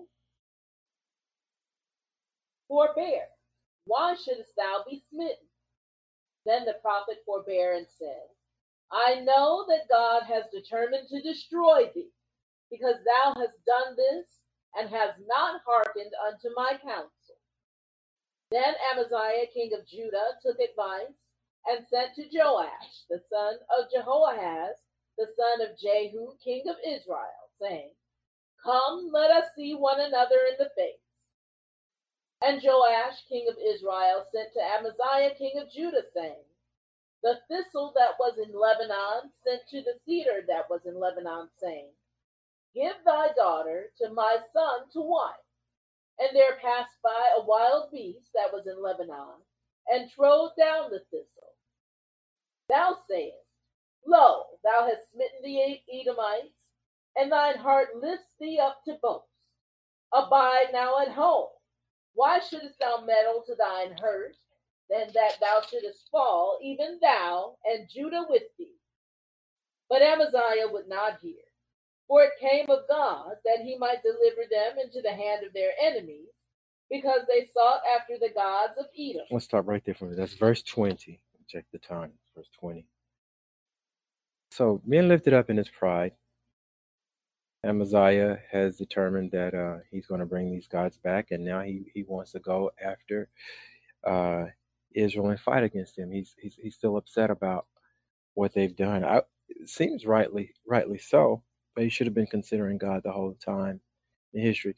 Forbear, why shouldest thou be smitten? Then the prophet forbare and said, I know that God has determined to destroy thee, because thou hast done this, and hast not hearkened unto my counsel. Then Amaziah king of Judah took advice, and sent to Joash, the son of Jehoahaz, the son of Jehu, king of Israel, saying, come, let us see one another in the face. And Joash, king of Israel, sent to Amaziah, king of Judah, saying, the thistle that was in Lebanon sent to the cedar that was in Lebanon, saying, give thy daughter to my son to wife. And there passed by a wild beast that was in Lebanon, and trode down the thistle. Thou sayest, lo, thou hast smitten the Edomites, and thine heart lifts thee up to boast. Abide now at home. Why shouldest thou meddle to thine hurt, than that thou shouldest fall, even thou, and Judah with thee? But Amaziah would not hear, for it came of God that he might deliver them into the hand of their enemies, because they sought after the gods of Edom. Let's stop right there for a minute. That's verse 20. Check the time. Verse 20. So, being lifted up in his pride, Amaziah has determined that he's going to bring these gods back, and now he wants to go after Israel and fight against them. He's still upset about what they've done. It seems rightly so, but he should have been considering God the whole time in history.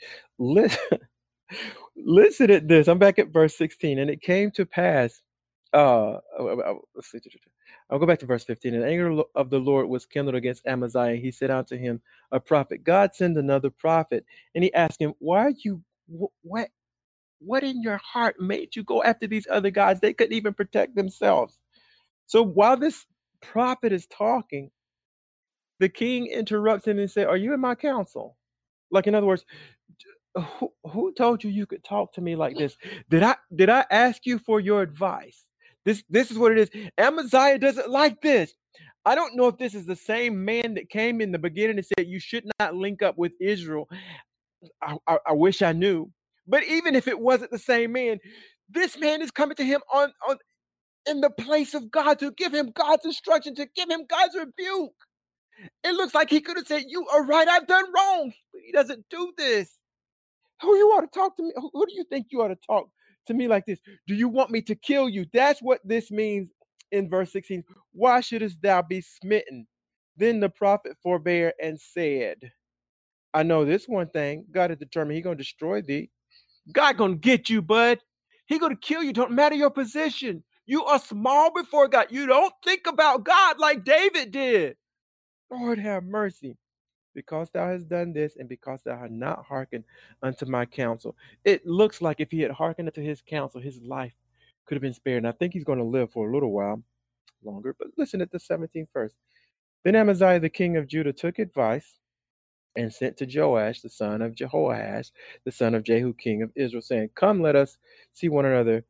Listen at this. I'm back at verse 16, and it came to pass. Let's see. I'll go back to verse 15. And the anger of the Lord was kindled against Amaziah. He said unto him, a prophet. God send another prophet, and he asked him, why are you what in your heart made you go after these other gods? They couldn't even protect themselves. So while this prophet is talking, the king interrupts him and says, are you in my council? Like, in other words, who told you could talk to me like this? Did I ask you for your advice? This is what it is. Amaziah doesn't like this. I don't know if this is the same man that came in the beginning and said you should not link up with Israel. I wish I knew. But even if it wasn't the same man, this man is coming to him on in the place of God to give him God's instruction, to give him God's rebuke. It looks like he could have said, you are right, I've done wrong. But he doesn't do this. Who you ought to talk to me? Who do you think you ought to talk to me like this? Do you want me to kill you? That's what this means in verse 16. Why shouldest thou be smitten? Then the prophet forbore and said, I know this one thing. God has determined he's going to destroy thee. God going to get you, bud. He going to kill you. Don't matter your position. You are small before God. You don't think about God like David did. Lord have mercy. Because thou hast done this, and because thou hast not hearkened unto my counsel. It looks like if he had hearkened unto his counsel, his life could have been spared. And I think he's going to live for a little while longer. But listen at the 17th verse. Then Amaziah the king of Judah took advice and sent to Joash the son of Jehoahaz, the son of Jehu, king of Israel, saying, come, let us see one another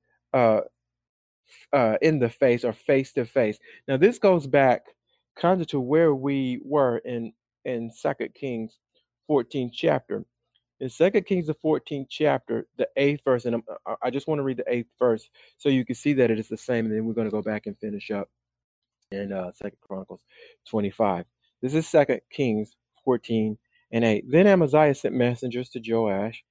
in the face, or face to face. Now this goes back kind of to where we were in 2 Kings 14th chapter. In 2 Kings the 14th chapter, the 8th verse, and I just want to read the 8th verse so you can see that it is the same, and then we're going to go back and finish up in 2 Chronicles 25. This is 2 Kings 14 and 8. Then Amaziah sent messengers to Joash,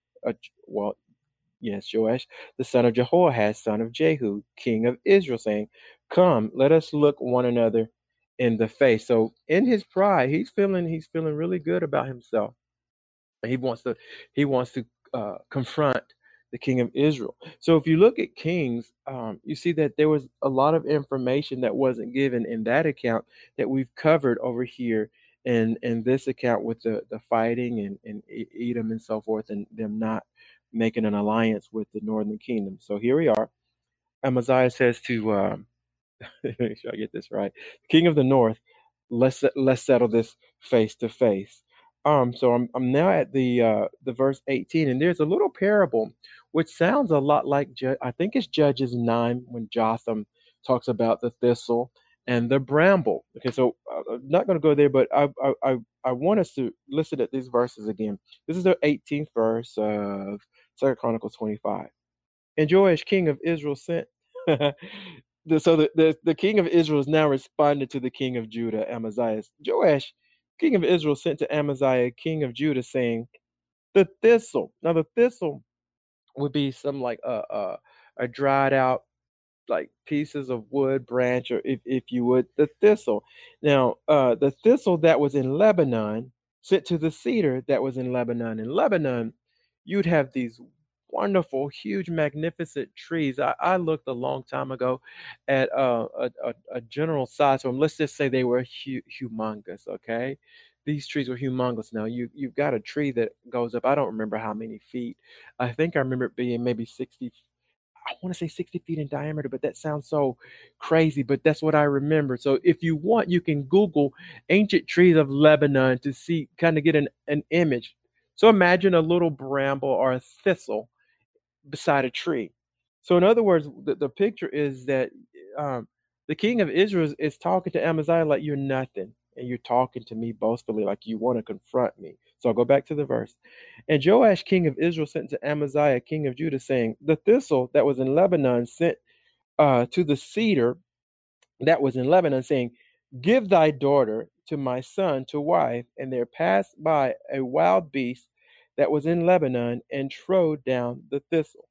Joash, the son of Jehoahaz, son of Jehu, king of Israel, saying, come, let us look one another in the face. So in his pride, he's feeling really good about himself. He wants to confront the king of Israel. So if you look at Kings, you see that there was a lot of information that wasn't given in that account that we've covered over here in this account with the fighting and Edom and so forth, and them not making an alliance with the northern kingdom. So here we are. Amaziah says to make sure I get this right, king of the north, let's settle this face to face. So I'm now at the verse 18, and there's a little parable which sounds a lot like I think it's Judges 9 when Jotham talks about the thistle and the bramble. Okay, so I'm not going to go there, but I want us to listen at these verses again. This is the 18th verse of 2 Chronicles 25. And Joash, king of Israel, sent. So the king of Israel is now responding to the king of Judah, Amaziah. Joash, king of Israel, sent to Amaziah, king of Judah, saying, the thistle. Now the thistle would be some like a dried out like pieces of wood, branch, or if you would, the thistle. Now the thistle that was in Lebanon sent to the cedar that was in Lebanon. In Lebanon, you'd have these wonderful, huge, magnificent trees. I looked a long time ago at a general size of them. Let's just say they were humongous. Okay, these trees were humongous. Now you've got a tree that goes up. I don't remember how many feet. I think I remember it being maybe 60. I want to say 60 feet in diameter, but that sounds so crazy, but that's what I remember. So if you want, you can Google ancient trees of Lebanon to see, kind of get an image. So imagine a little bramble or a thistle beside a tree. So in other words, the picture is that um, the king of Israel is talking to Amaziah like you're nothing, and you're talking to me boastfully like you want to confront me. So I'll go back to the verse. And Joash, king of Israel, sent to Amaziah, king of Judah, saying, "The thistle that was in Lebanon sent to the cedar that was in Lebanon, saying, 'Give thy daughter to my son to wife.' And there passed by a wild beast that was in Lebanon and trode down the thistle."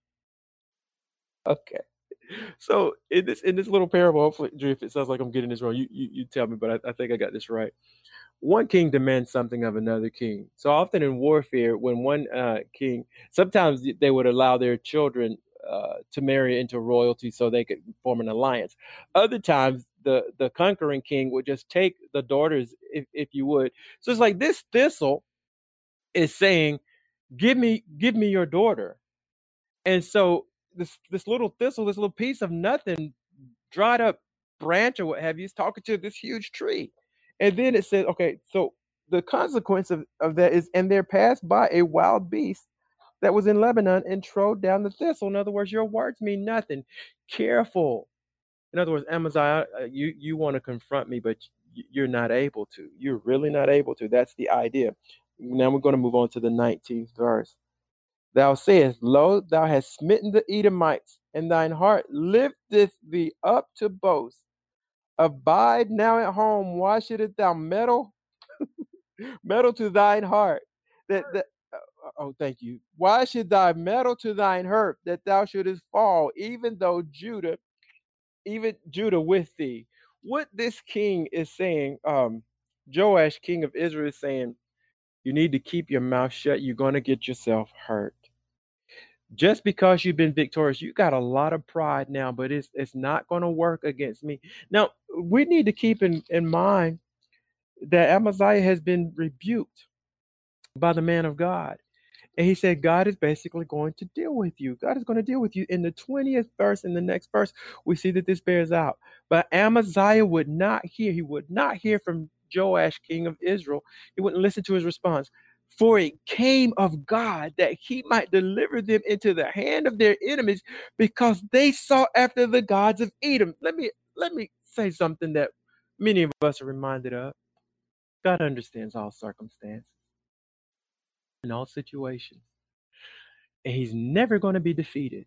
Okay. So in this little parable, hopefully, Drew, if it sounds like I'm getting this wrong, you tell me, but I think I got this right. One king demands something of another king. So often in warfare, when one king, sometimes they would allow their children to marry into royalty so they could form an alliance. Other times, the conquering king would just take the daughters, if you would. So it's like this thistle is saying, give me your daughter." And so this little thistle, this little piece of nothing, dried up branch or what have you, is talking to this huge tree. And then it says, okay, so the consequence of that is, and there passed by a wild beast that was in Lebanon and trode down the thistle. In other words, your words mean nothing. Careful. In other words, Amaziah, you want to confront me, but you're not able to. You're really not able to. That's the idea. Now we're going to move on to the 19th verse. Thou sayest, Lo, thou hast smitten the Edomites, and thine heart lifteth thee up to boast. Abide now at home. Why shouldst thou meddle to thine heart? Thank you. Why should thou meddle to thine hurt, that thou shouldest fall, even Judah with thee? What this king is saying, Joash, king of Israel, is saying, you need to keep your mouth shut. You're going to get yourself hurt. Just because you've been victorious, you got a lot of pride now, but it's not going to work against me. Now, we need to keep in mind that Amaziah has been rebuked by the man of God. And he said, God is basically going to deal with you. God is going to deal with you. In the 20th verse, in the next verse, we see that this bears out. But Amaziah would not hear. He would not hear from Joash, king of Israel. He wouldn't listen to his response. For it came of God that he might deliver them into the hand of their enemies, because they sought after the gods of Edom. Let me say something that many of us are reminded of. God understands all circumstances in all situations, and he's never going to be defeated.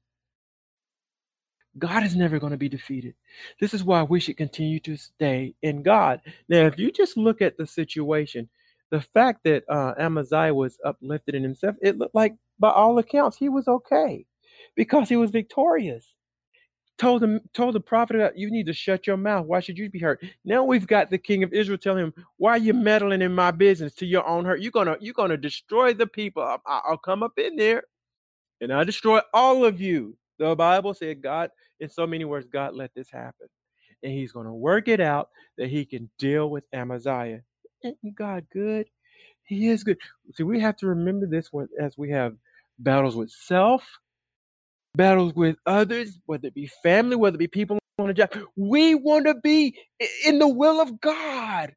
God is never going to be defeated. This is why we should continue to stay in God. Now, if you just look at the situation, the fact that Amaziah was uplifted in himself, it looked like, by all accounts, he was okay because he was victorious. Told the prophet that you need to shut your mouth. Why should you be hurt? Now we've got the king of Israel telling him, why are you meddling in my business to your own hurt? You're gonna destroy the people. I'll come up in there and I'll destroy all of you. The Bible said God, in so many words, God let this happen. And he's going to work it out that he can deal with Amaziah. Isn't God good? He is good. See, we have to remember this as we have battles with self, battles with others, whether it be family, whether it be people on a job. We want to be in the will of God.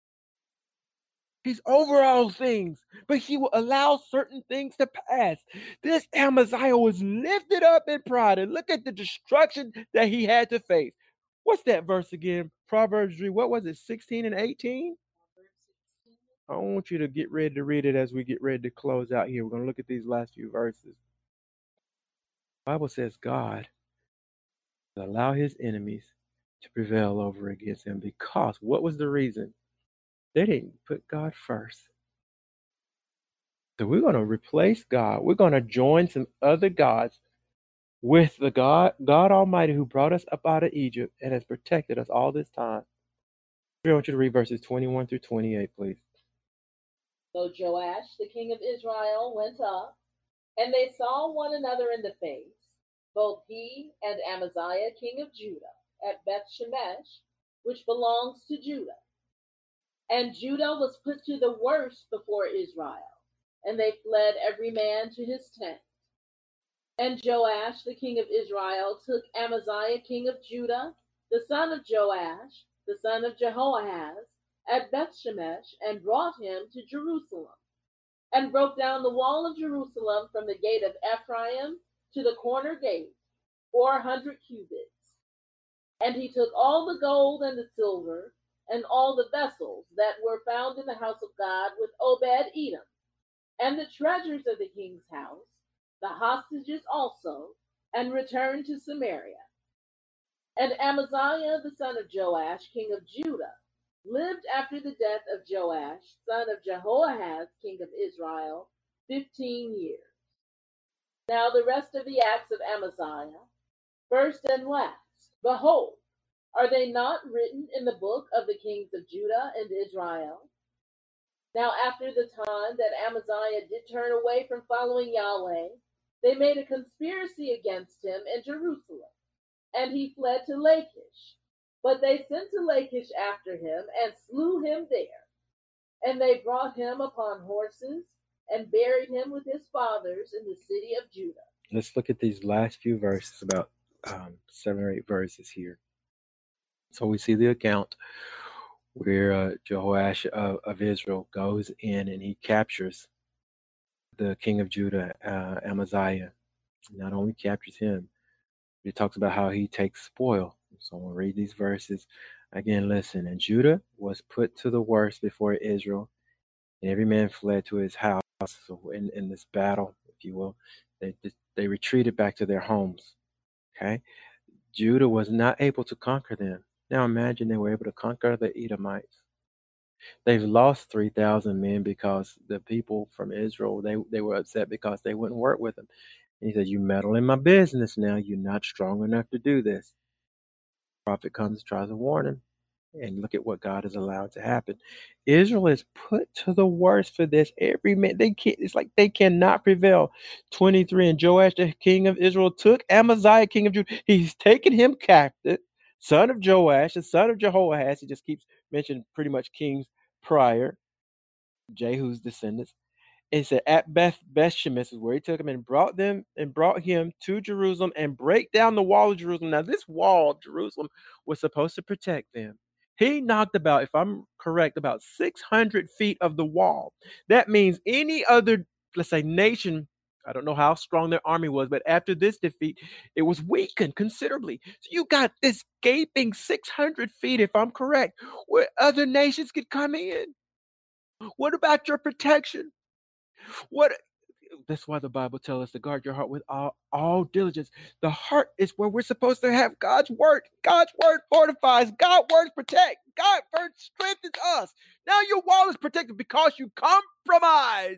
He's over all things, but he will allow certain things to pass. This Amaziah was lifted up in pride, and look at the destruction that he had to face. What's that verse again? Proverbs 3, what was it, 16 and 18? I want you to get ready to read it as we get ready to close out here. We're going to look at these last few verses. The Bible says God will allow his enemies to prevail over against him, because what was the reason? They didn't put God first. So we're going to replace God. We're going to join some other gods with the God Almighty, who brought us up out of Egypt and has protected us all this time. I want you to read verses 21 through 28, please. So Joash, the king of Israel, went up, and they saw one another in the face, both he and Amaziah, king of Judah, at Beth-Shemesh, which belongs to Judah. And Judah was put to the worst before Israel, and they fled every man to his tent. And Joash, the king of Israel, took Amaziah, king of Judah, the son of Joash, the son of Jehoahaz, at Bethshemesh, and brought him to Jerusalem, and broke down the wall of Jerusalem from the gate of Ephraim to the corner gate, 400 cubits. And he took all the gold and the silver, and all the vessels that were found in the house of God with Obed-Edom, and the treasures of the king's house, the hostages also, and returned to Samaria. And Amaziah the son of Joash, king of Judah, lived after the death of Joash, son of Jehoahaz, king of Israel, 15 years. Now the rest of the acts of Amaziah, first and last, behold, are they not written in the book of the kings of Judah and Israel? Now after the time that Amaziah did turn away from following Yahweh, they made a conspiracy against him in Jerusalem, and he fled to Lachish. But they sent to Lachish after him and slew him there. And they brought him upon horses and buried him with his fathers in the city of Judah. Let's look at these last few verses, about 7 or 8 verses here. So we see the account where Jehoash of Israel goes in and he captures the king of Judah, Amaziah. Not only captures him, but he talks about how he takes spoil. So I'm going to read these verses. Again, listen. And Judah was put to the worst before Israel, and every man fled to his house. So in this battle, if you will, they retreated back to their homes. Okay? Judah was not able to conquer them. Now imagine they were able to conquer the Edomites. They've lost 3,000 men because the people from Israel, they were upset because they wouldn't work with them. And he said, you meddle in my business now. You're not strong enough to do this. The prophet comes, tries to warn him. And look at what God has allowed to happen. Israel is put to the worst for this. Every man, it's like they cannot prevail. 23, and Joash, the king of Israel, took Amaziah, king of Judah. He's taken him captive, son of Joash, the son of Jehoahaz. He just keeps mentioning pretty much kings prior, Jehu's descendants. It said at Bethshemesh is where he took him and brought him to Jerusalem and break down the wall of Jerusalem. Now this wall of Jerusalem was supposed to protect them. He knocked about, if I'm correct, about 600 feet of the wall. That means any other, let's say, nation, I don't know how strong their army was, but after this defeat, it was weakened considerably. So you got this gaping 600 feet, if I'm correct, where other nations could come in. What about your protection? What? That's why the Bible tells us to guard your heart with all diligence. The heart is where we're supposed to have God's word. God's word fortifies. God's word protects. God's word strengthens us. Now your wall is protected because you compromised.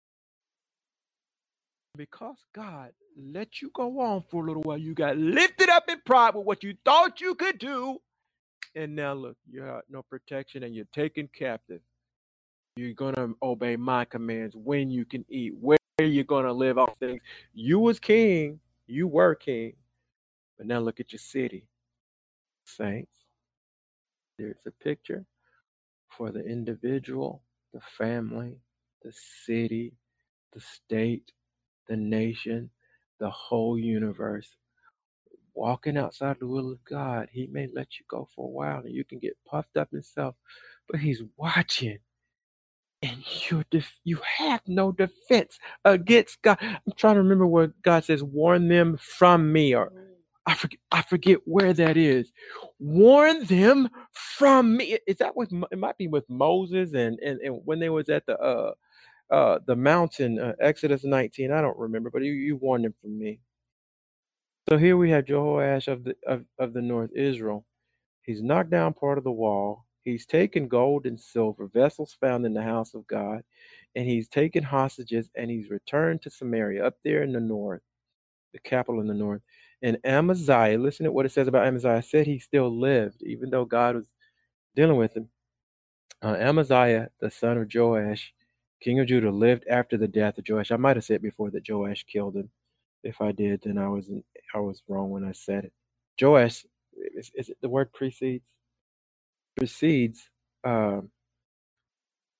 Because God let you go on for a little while, you got lifted up in pride with what you thought you could do. And now look, you have no protection and you're taken captive. You're going to obey my commands, when you can eat, where you're going to live, all things. You was king. You were king. But now look at your city. Saints, there's a picture for the individual, the family, the city, the state, the nation, the whole universe. Walking outside the will of God, he may let you go for a while and you can get puffed up in self, but he's watching. And you have no defense against God. I'm trying to remember where God says, warn them from me, or I forget where that is. Warn them from me. Is that what it might be with Moses and when they was at the mountain, Exodus 19? I don't remember, but you warned them from me. So here we have Jehoash of the north, Israel. He's knocked down part of the wall. He's taken gold and silver, vessels found in the house of God, and he's taken hostages, and he's returned to Samaria, up there in the north, the capital in the north. And Amaziah, listen to what it says about Amaziah. Said he still lived, even though God was dealing with him. Amaziah, the son of Joash, king of Judah, lived after the death of Joash. I might have said before that Joash killed him. If I did, then I was wrong when I said it. Joash, is it the word precedes?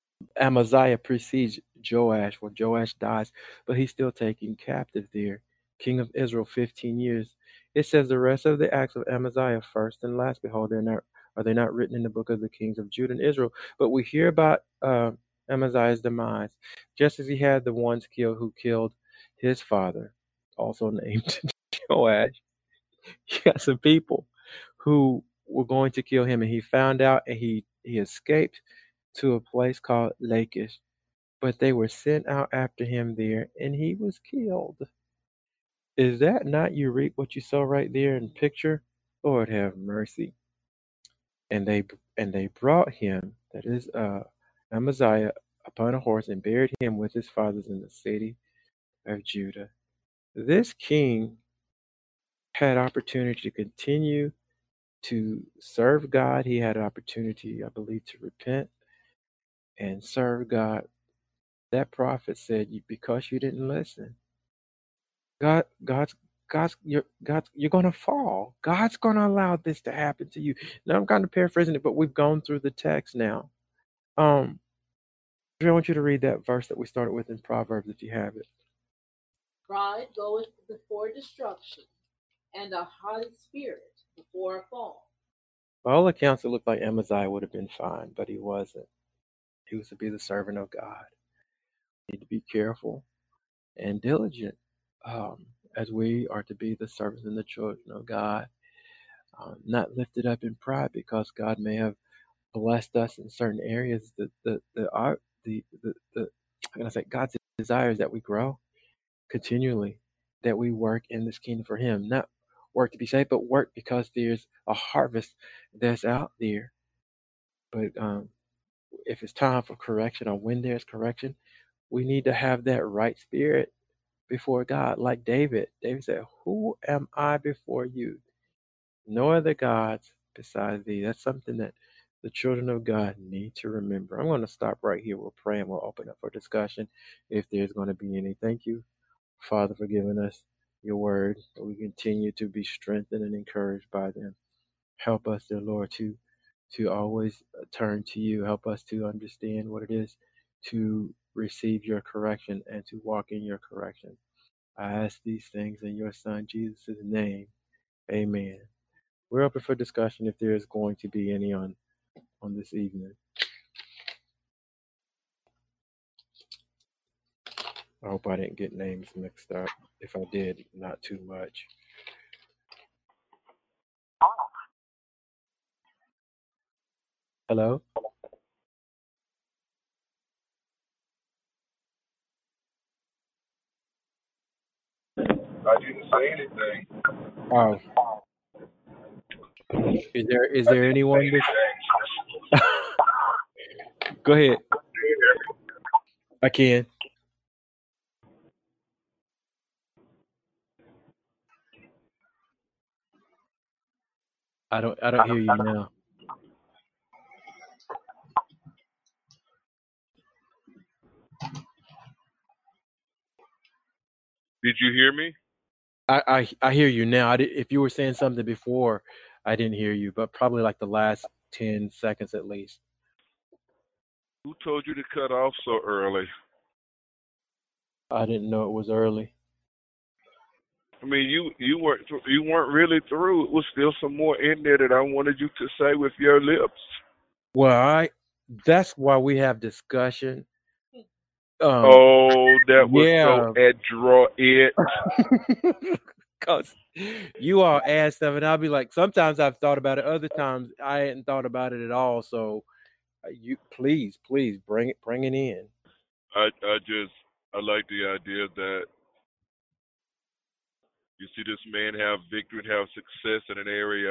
Amaziah precedes Joash when Joash dies, but he's still taken captive there. king of Israel, 15 years. It says the rest of the acts of Amaziah, first and last, behold, are they not written in the book of the kings of Judah and Israel? But we hear about Amaziah's demise, just as he had the ones killed who killed his father, also named Joash. He got some people who were going to kill him, and he found out, and he escaped to a place called Lachish. But they were sent out after him there, and he was killed. Is that not you reap what you sow right there in picture? Lord have mercy. And they brought him, that is Amaziah, upon a horse and buried him with his fathers in the city of Judah. This king had opportunity to continue to serve God. He had an opportunity, I believe, to repent and serve God. That prophet said, because you didn't listen, you're going to fall. God's going to allow this to happen to you. Now I'm kind of paraphrasing it, but we've gone through the text now. I want you to read that verse that we started with in Proverbs, if you have it. Pride goeth before destruction, and a haughty spirit before a fall. By all accounts, it looked like Amaziah would have been fine, but he wasn't. He was to be the servant of God. We need to be careful and diligent, as we are to be the servants and the children of God, not lifted up in pride, because God may have blessed us in certain areas. God's desire is that we grow continually, that we work in this kingdom for Him, not work to be saved, but work because there's a harvest that's out there. But if it's time for correction, or when there's correction, we need to have that right spirit before God. Like David said, who am I before you? No other gods besides thee. That's something that the children of God need to remember. I'm going to stop right here. We'll pray and we'll open up for discussion if there's going to be any. Thank you, Father, for giving us your word. We continue to be strengthened and encouraged by them. Help us, dear Lord, to always turn to you. Help us to understand what it is to receive your correction and to walk in your correction. I ask these things in your Son, Jesus' name. Amen. We're open for discussion if there is going to be any on this evening. I hope I didn't get names mixed up. If I did, not too much. Hello? I didn't say anything. Oh. Is there anyone that... Go ahead. I can. I don't hear you now. Did you hear me? I hear you now. If you were saying something before, I didn't hear you, but probably like the last 10 seconds at least. Who told you to cut off so early? I didn't know it was early. I mean, you weren't really through. It was still some more in there that I wanted you to say with your lips. Well, that's why we have discussion. That was so adroit. Because you all add stuff, and I'll be like, sometimes I've thought about it, other times I hadn't thought about it at all. So, you please bring it in. I like the idea that you see this man have victory and have success in an area,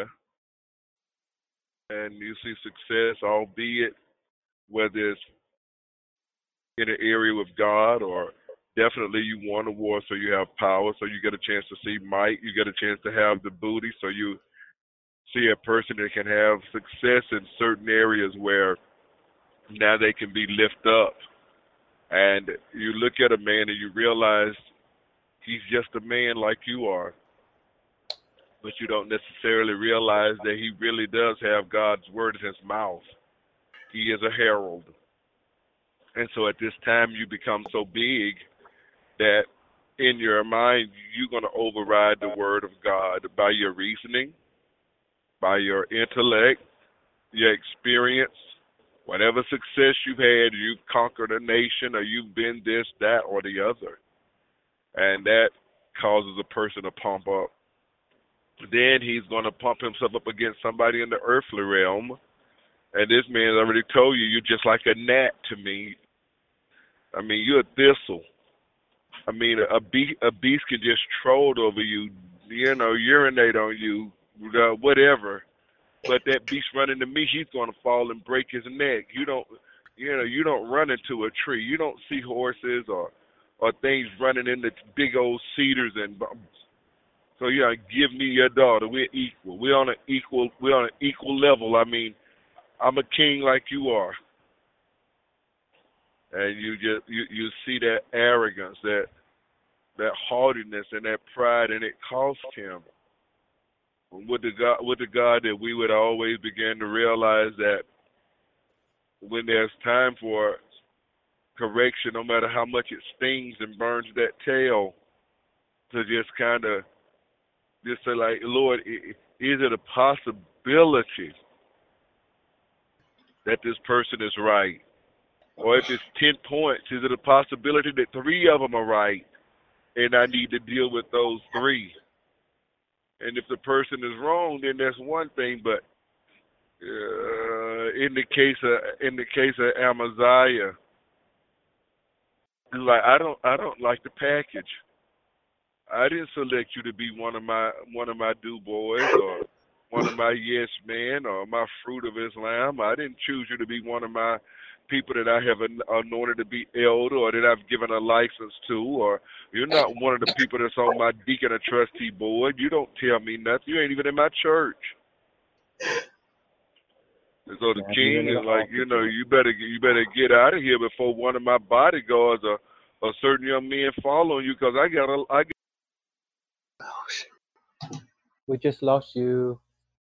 and you see success, albeit whether it's in an area with God, or definitely you won a war, so you have power, so you get a chance to see might, you get a chance to have the booty, so you see a person that can have success in certain areas where now they can be lifted up. And you look at a man and you realize he's just a man like you are, but you don't necessarily realize that he really does have God's word in his mouth. He is a herald. And so at this time you become so big that in your mind, you're going to override the word of God by your reasoning, by your intellect, your experience. Whatever success you've had, you've conquered a nation, or you've been this, that, or the other. And that causes a person to pump up. Then he's going to pump himself up against somebody in the earthly realm. And this man's already told you, you're just like a gnat to me. I mean, you're a thistle. I mean, a beast can just troll over you, urinate on you, whatever. But that beast running to me, he's going to fall and break his neck. You don't run into a tree. You don't see horses or things running into big old cedars and. So give me your daughter. We're equal. We're on an equal level. I mean, I'm a king like you are. And you see that arrogance, that haughtiness and that pride, and it cost him. With the God that we would always begin to realize that when there's time for correction, no matter how much it stings and burns that tail, to just kind of just say like, Lord, is it a possibility that this person is right? Or if it's 10 points, is it a possibility that 3 of them are right and I need to deal with those 3? And if the person is wrong, then that's one thing. But in the case of Amaziah, it's like I don't like the package. I didn't select you to be one of my do boys or one of my yes men or my fruit of Islam. I didn't choose you to be one of my people that I have anointed to be elder or that I've given a license to, or you're not one of the people that's on my deacon or trustee board. You don't tell me nothing. You ain't even in my church. And so the king is like, you better get out of here before one of my bodyguards or certain young men follow you, because I got. We just lost you.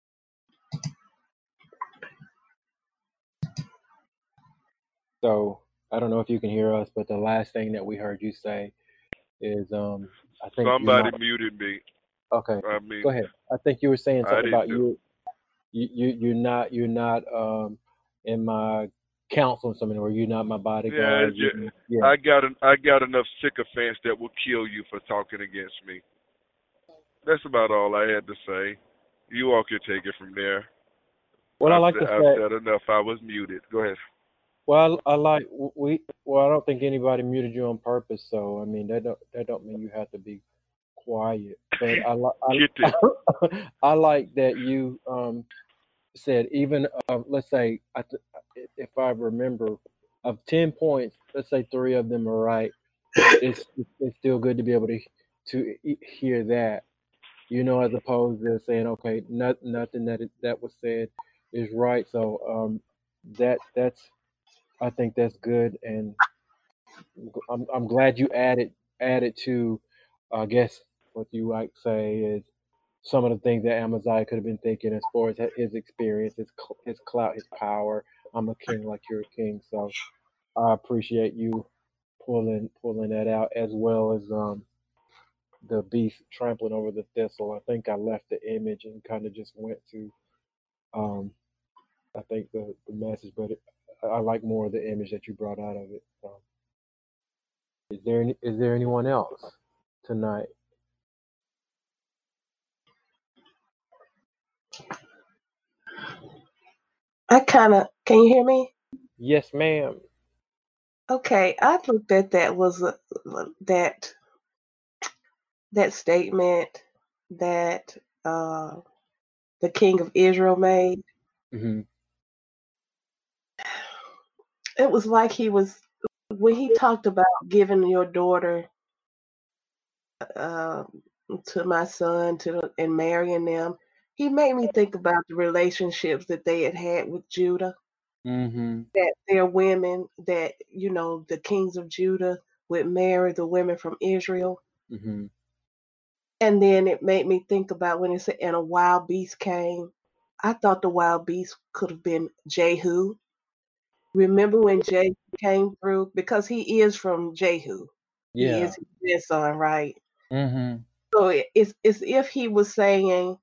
So I don't know if you can hear us, but the last thing that we heard you say is, I think somebody muted me. Okay, go ahead. I think you were saying something about you're not in my council or something, or you're not my bodyguard. Yeah. I got enough sycophants that will kill you for talking against me. That's about all I had to say. You all can take it from there. Well, I've said enough. I was muted. Go ahead. Well, I don't think anybody muted you on purpose. So I mean, that don't mean you have to be quiet. But I like that you said, even let's say if I remember, of 10 points, let's say 3 of them are right. It's still good to be able to hear that, as opposed to saying, okay, nothing that was said is right. So that's I think that's good, and I'm glad you added to, I guess what you like say is some of the things that Amaziah could have been thinking as far as his experience, his clout, his power. I'm a king like you're a king, so I appreciate you pulling that out, as well as the beast trampling over the thistle. I think I left the image and kind of just went to I think the message, but I like more of the image that you brought out of it. Is there anyone else tonight? Can you hear me? Yes, ma'am. Okay, I looked at that statement that the king of Israel made. Mm-hmm. It was like when he talked about giving your daughter to my son and marrying them. He made me think about the relationships that they had with Judah. Mm-hmm. That their women, that the kings of Judah would marry the women from Israel. Mm-hmm. And then it made me think about when it said, and a wild beast came. I thought the wild beast could have been Jehu. Remember when Jehu came through? Because he is from Jehu. He Yeah. is his son, right? Mm-hmm. So it's if he was saying,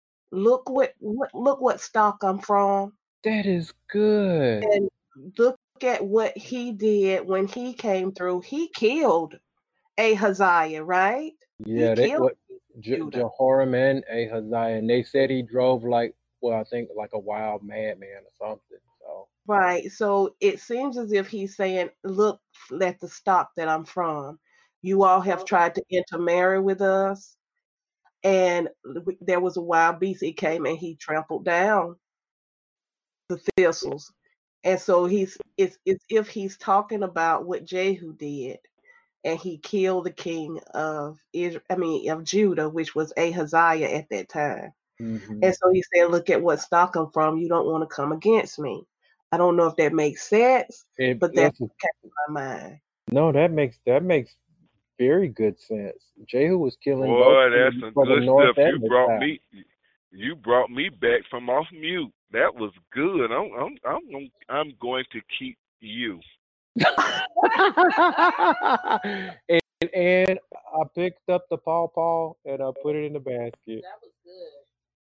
look what stock I'm from, That is good. and look at what he did when he came through. He killed Ahaziah, right? He Yeah, they killed what Judah. Jehoram and Ahaziah, and they said he drove like, well, I think like a wild madman or something. So Right. So it seems as if he's saying, look at the stock that I'm from. You all have tried to intermarry with us. And there was a wild beast. He came and he trampled down the thistles. And so it's if he's talking about what Jehu did, and he killed the king of Israel, of Judah, which was Ahaziah at that time. hmm And so he said, look at what stock I'm from. You don't want to come against me. I don't know if that makes sense, it but that's that's what came to my mind. no, that makes very good sense. Jehu was killing both Boy, that's some for the good north stuff. and the south. You brought me back from off mute. That was good. I'm going to keep you. and I picked up the paw and I put it in the basket. That was good.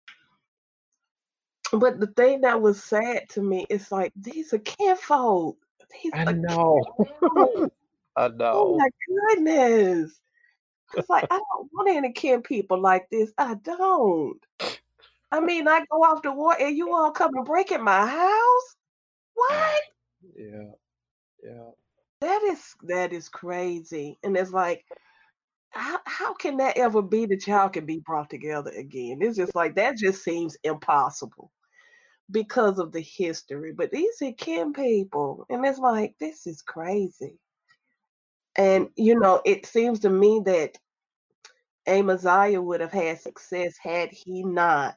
But the thing that was sad to me is like, these are kinfolk. These I are know. kinfolk. I Oh know. my goodness. I was like, I don't want any kin people like this. I don't. I go off to war and you all come and break in my house? What? Yeah, yeah. That is crazy. And it's like, how can that ever be that y'all can be brought together again? It's just like that just seems impossible because of the history. But these are kin people, and it's like this is crazy. And it seems to me that Amaziah would have had success had he not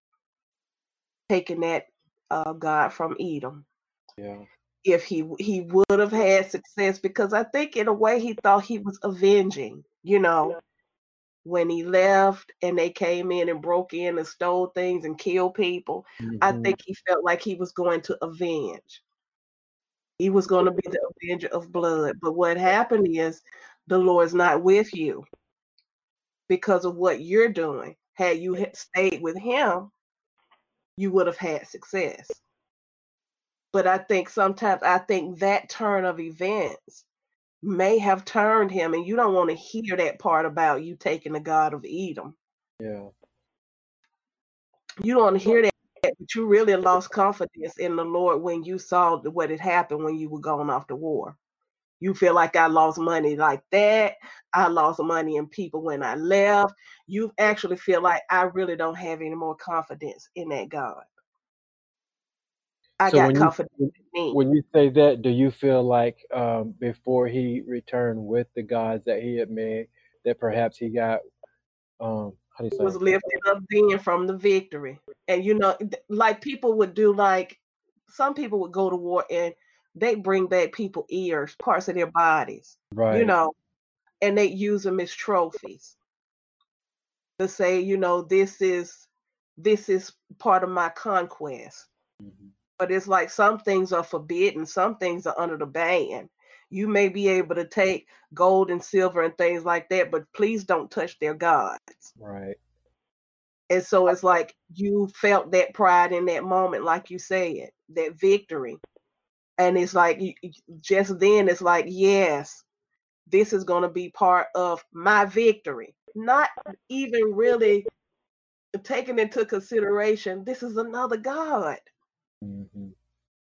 taken that God from Edom. Yeah. If he would have had success, because I think in a way he thought he was avenging, when he left and they came in and broke in and stole things and killed people. I hmm think he felt like he was going to avenge. He was going to be the avenger of blood. But what happened is the Lord's not with you because of what you're doing. Had you stayed with him, you would have had success. But I think that turn of events may have turned him, and you don't want to hear that part about you taking the God of Edom. Yeah. You don't want to hear that, but you really lost confidence in the Lord when you saw what had happened when you were going off to war. You feel like I lost money like that. I lost money in people when I left. You actually feel like I really don't have any more confidence in that God. I So got confidence in me. when you say that, do you feel like before he returned with the gods that he had made, that perhaps he got how do you It was say? lifted up then from the victory. And like people would do, like some people would go to war and they bring back people ears, parts of their bodies, you Right. know, and they use them as trophies to say, this is part of my conquest. hmm But it's like some things are forbidden, some things are under the ban. You may be able to take gold and silver and things like that, but please don't touch their gods. Right. And so it's like you felt that pride in that moment, like you said, that victory. And it's like just then, it's like, yes, this is going to be part of my victory. Not even really taking into consideration, this is another God. hmm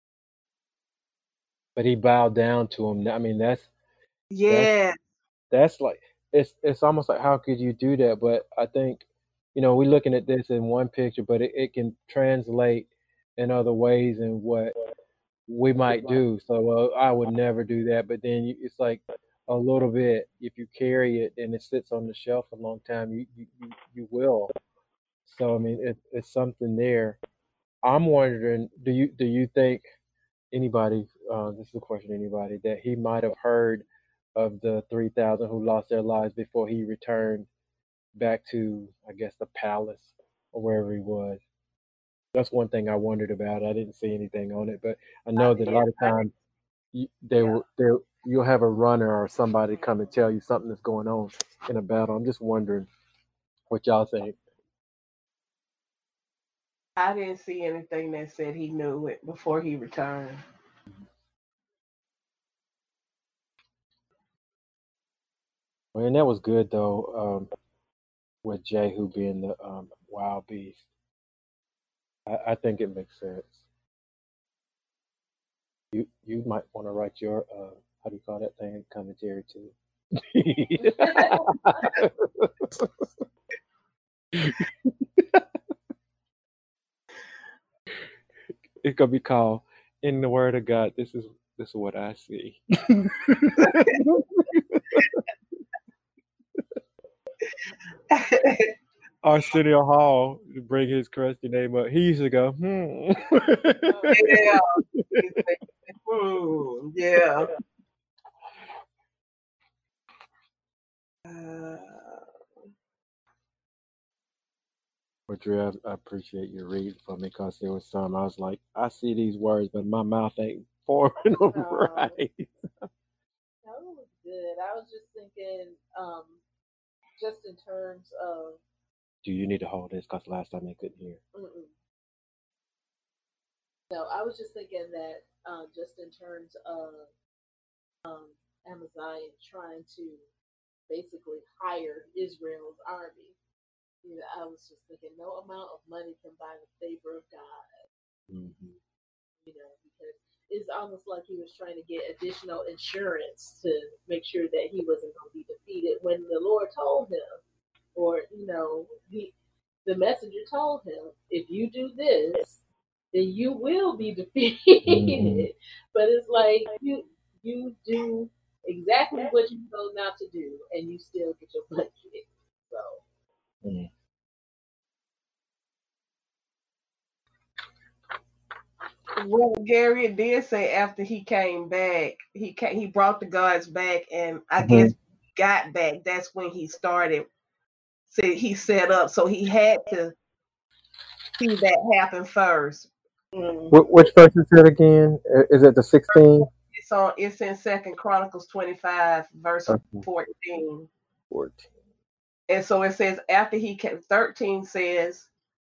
But he bowed down to him. I mean, that's Yeah, that's like it's almost like how could you do that? But I think we're looking at this in one picture, but it can translate in other ways in what we might do. So I would never do that. But then it's like a little bit. If you carry it and it sits on the shelf a long time, you will. So I mean, it's something there. I'm wondering, do you think anybody? This is a question. Anybody that he might have heard of the 3,000 who lost their lives before he returned back to, I guess, the palace or wherever he was. That's one thing I wondered about. I didn't see anything on it, but I know that a yeah, lot of times they yeah. were there. you'll have a runner or somebody come and tell you something that's going on in a battle. I'm just wondering what y'all think. I didn't see anything that said he knew it before he returned. Well, and that was good though, with Jehu being the wild beast. I think it makes sense. You might want to write your how do you call that thing, commentary too. It's gonna be called "In the Word of God." This is what I see. Arsenio Hall to bring his crusty name up. He used to go, Yeah. Yeah. But Drew, I appreciate you reading for me because there was some I was like, I see these words, but my mouth ain't forming them right. That was good. I was just thinking, just in terms of. Do you need to hold this? Because last time they couldn't hear. No, I was just thinking that just in terms of Amaziah trying to basically hire Israel's army. You know, I was just thinking, no amount of money can buy the favor of God. Mm-hmm. You know, because it's almost like he was trying to get additional insurance to make sure that he wasn't going to be defeated when the Lord told him, or you know, the messenger told him, if you do this, then you will be defeated. Mm-hmm. But it's like you do exactly what you told not to do, and you still get your butt kicked. So. Mm. Well, Gary did say after he came back, he brought the guards back, and I guess he got back. That's when he started. He set up, so he had to see that happen first. Which verse is it again? Is it the 16? It's in 2 Chronicles 25, verse 14. 14. And so it says after he came, 13 says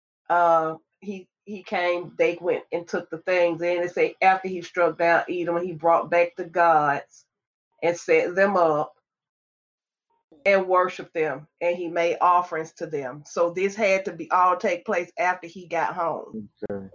he came, they went and took the things. And it say after he struck down Edom, he brought back the gods and set them up and worshiped them, and he made offerings to them. So this had to be all take place after he got home. Okay.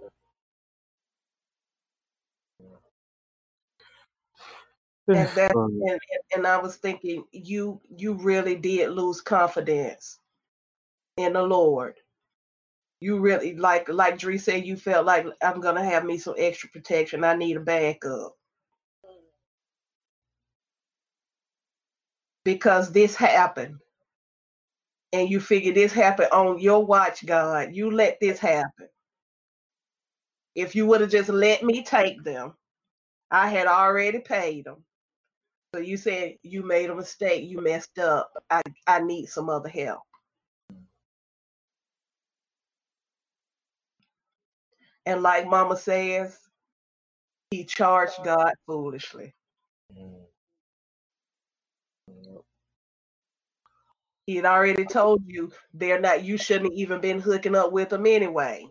And I was thinking, you really did lose confidence in the Lord. You really, like Dree said, you felt like, I'm gonna have me some extra protection. I need a backup because this happened, and you figure this happened on your watch, God. You let this happen. If you would have just let me take them, I had already paid them. So you said you made a mistake, you messed up. I need some other help. And like Mama says, he charged God foolishly. He had already told you you shouldn't have even been hooking up with them anyway.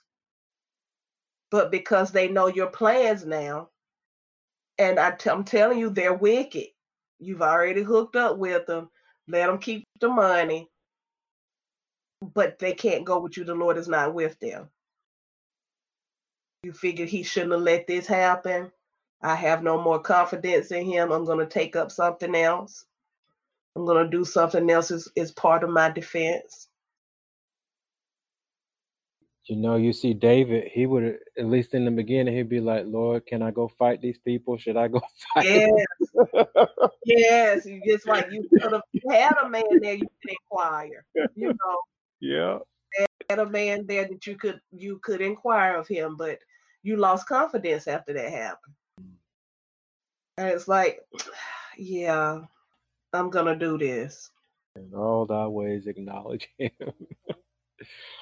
But because they know your plans now, and I'm telling you, they're wicked. You've already hooked up with them. Let them keep the money. But they can't go with you. The Lord is not with them. You figured he shouldn't have let this happen. I have no more confidence in him. I'm going to take up something else. I'm going to do something else as part of my defense. You know, you see David, he would, at least in the beginning, he'd be like, Lord, can I go fight these people? Should I go fight them? Yes. Just like you could have had a man there you could inquire. You know. Yeah. Had a man there that you could inquire of him, but you lost confidence after that happened. And it's like, yeah, I'm gonna do this. In all thy ways acknowledge him.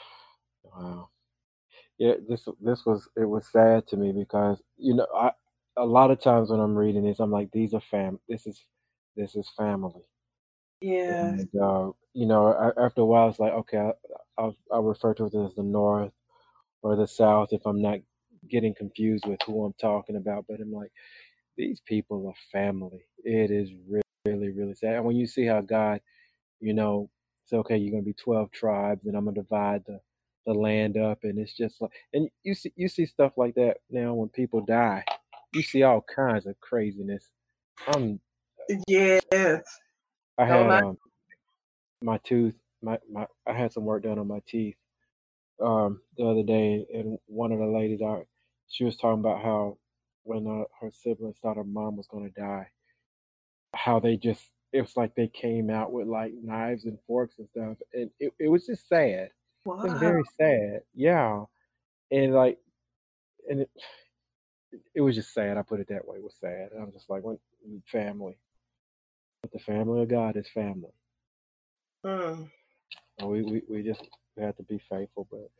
Wow. Yeah, it was sad to me because, you know, a lot of times when I'm reading this, I'm like, these are this is family. Yes. And after a while, it's like, okay, I'll refer to it as the North or the South if I'm not getting confused with who I'm talking about. But I'm like, these people are family. It is really, really sad. And when you see how God, it's okay, you're gonna be 12 tribes, and I'm gonna divide the land up, and it's just like, and you see stuff like that now when people die. You see all kinds of craziness. Um, Yes. I Don't had I? my tooth, my I had some work done on my teeth the other day, and one of the ladies out, she was talking about how when her siblings thought her mom was gonna die, how they just it was like they came out with like knives and forks and stuff, and it was just sad. It's Wow. very sad, yeah, and like and it was just sad. I put it that way. It was sad. I'm just like, when family, but the family of God is family. Mm. And we just we have to be faithful, but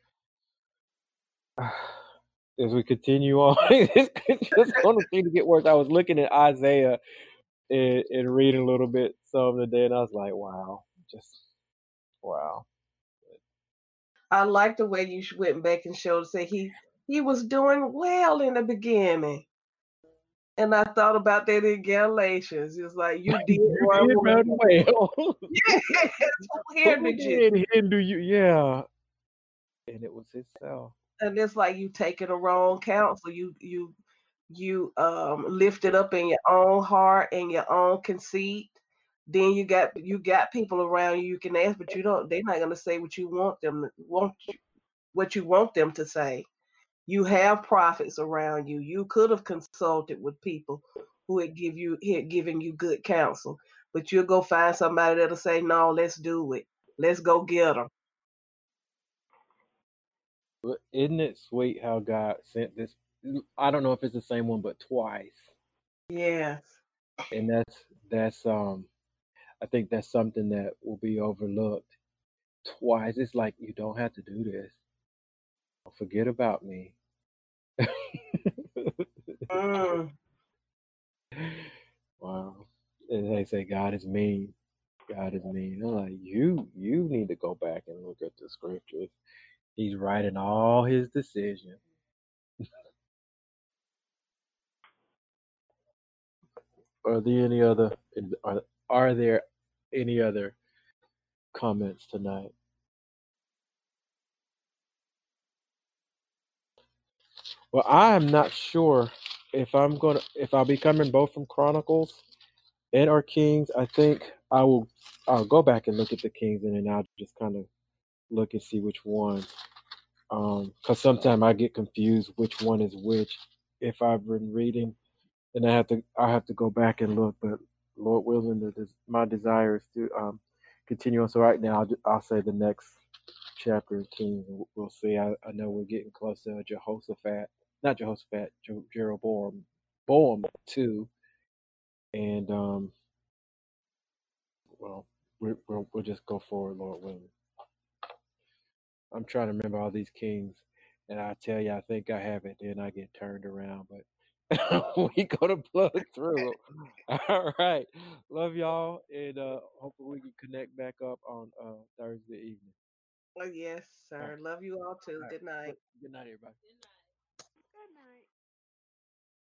as we continue on, it's just going to continue to get worse. I was looking at Isaiah and reading a little bit some today, and I was like, wow, just wow. I like the way you went back and showed say he was doing well in the beginning. And I thought about that in Galatians. It's like you did You one did well. run well. Yes, who Who hindered you? did hinder you? Yeah, and it was himself. And it's like you taking the wrong counsel. You lifted up in your own heart and your own conceit. Then you got people around you can ask, but you don't. They're not gonna say what you what you want them to say. You have prophets around you. You could have consulted with people who had given you good counsel, but you'll go find somebody that'll say, "No, let's do it. Let's go get them." But isn't it sweet how God sent this? I don't know if it's the same one, but twice, Yes. and that's I think that's something that will be overlooked. Twice, it's like you don't have to do this. Forget about me. Mm. Wow. And they say God is mean. God is mean. I'm like, you need to go back and look at the scriptures. He's writing all his decisions. Are there any other are there any other comments tonight? Well, I am not sure if I'll be coming both from Chronicles and or Kings. I think I'll go back and look at the Kings, and then I'll just kind of look and see which one. Because sometimes I get confused which one is which if I've been reading, and I have to go back and look. But Lord willing, my desire is to continue on. So right now, I'll say the next chapter of Kings. And we'll see. I know we're getting close to Jehoshaphat, not Jehoshaphat, Jeroboam, Boam too, and well, we'll just go forward, Lord willing. I'm trying to remember all these kings, and I tell you, I think I have it. Then I get turned around, but we gonna plug through. All right, love y'all, and hopefully we can connect back up on Thursday evening. Oh yes, All right, sir. Love you all too. all right. Good night. Good night, everybody. Good night. Good night.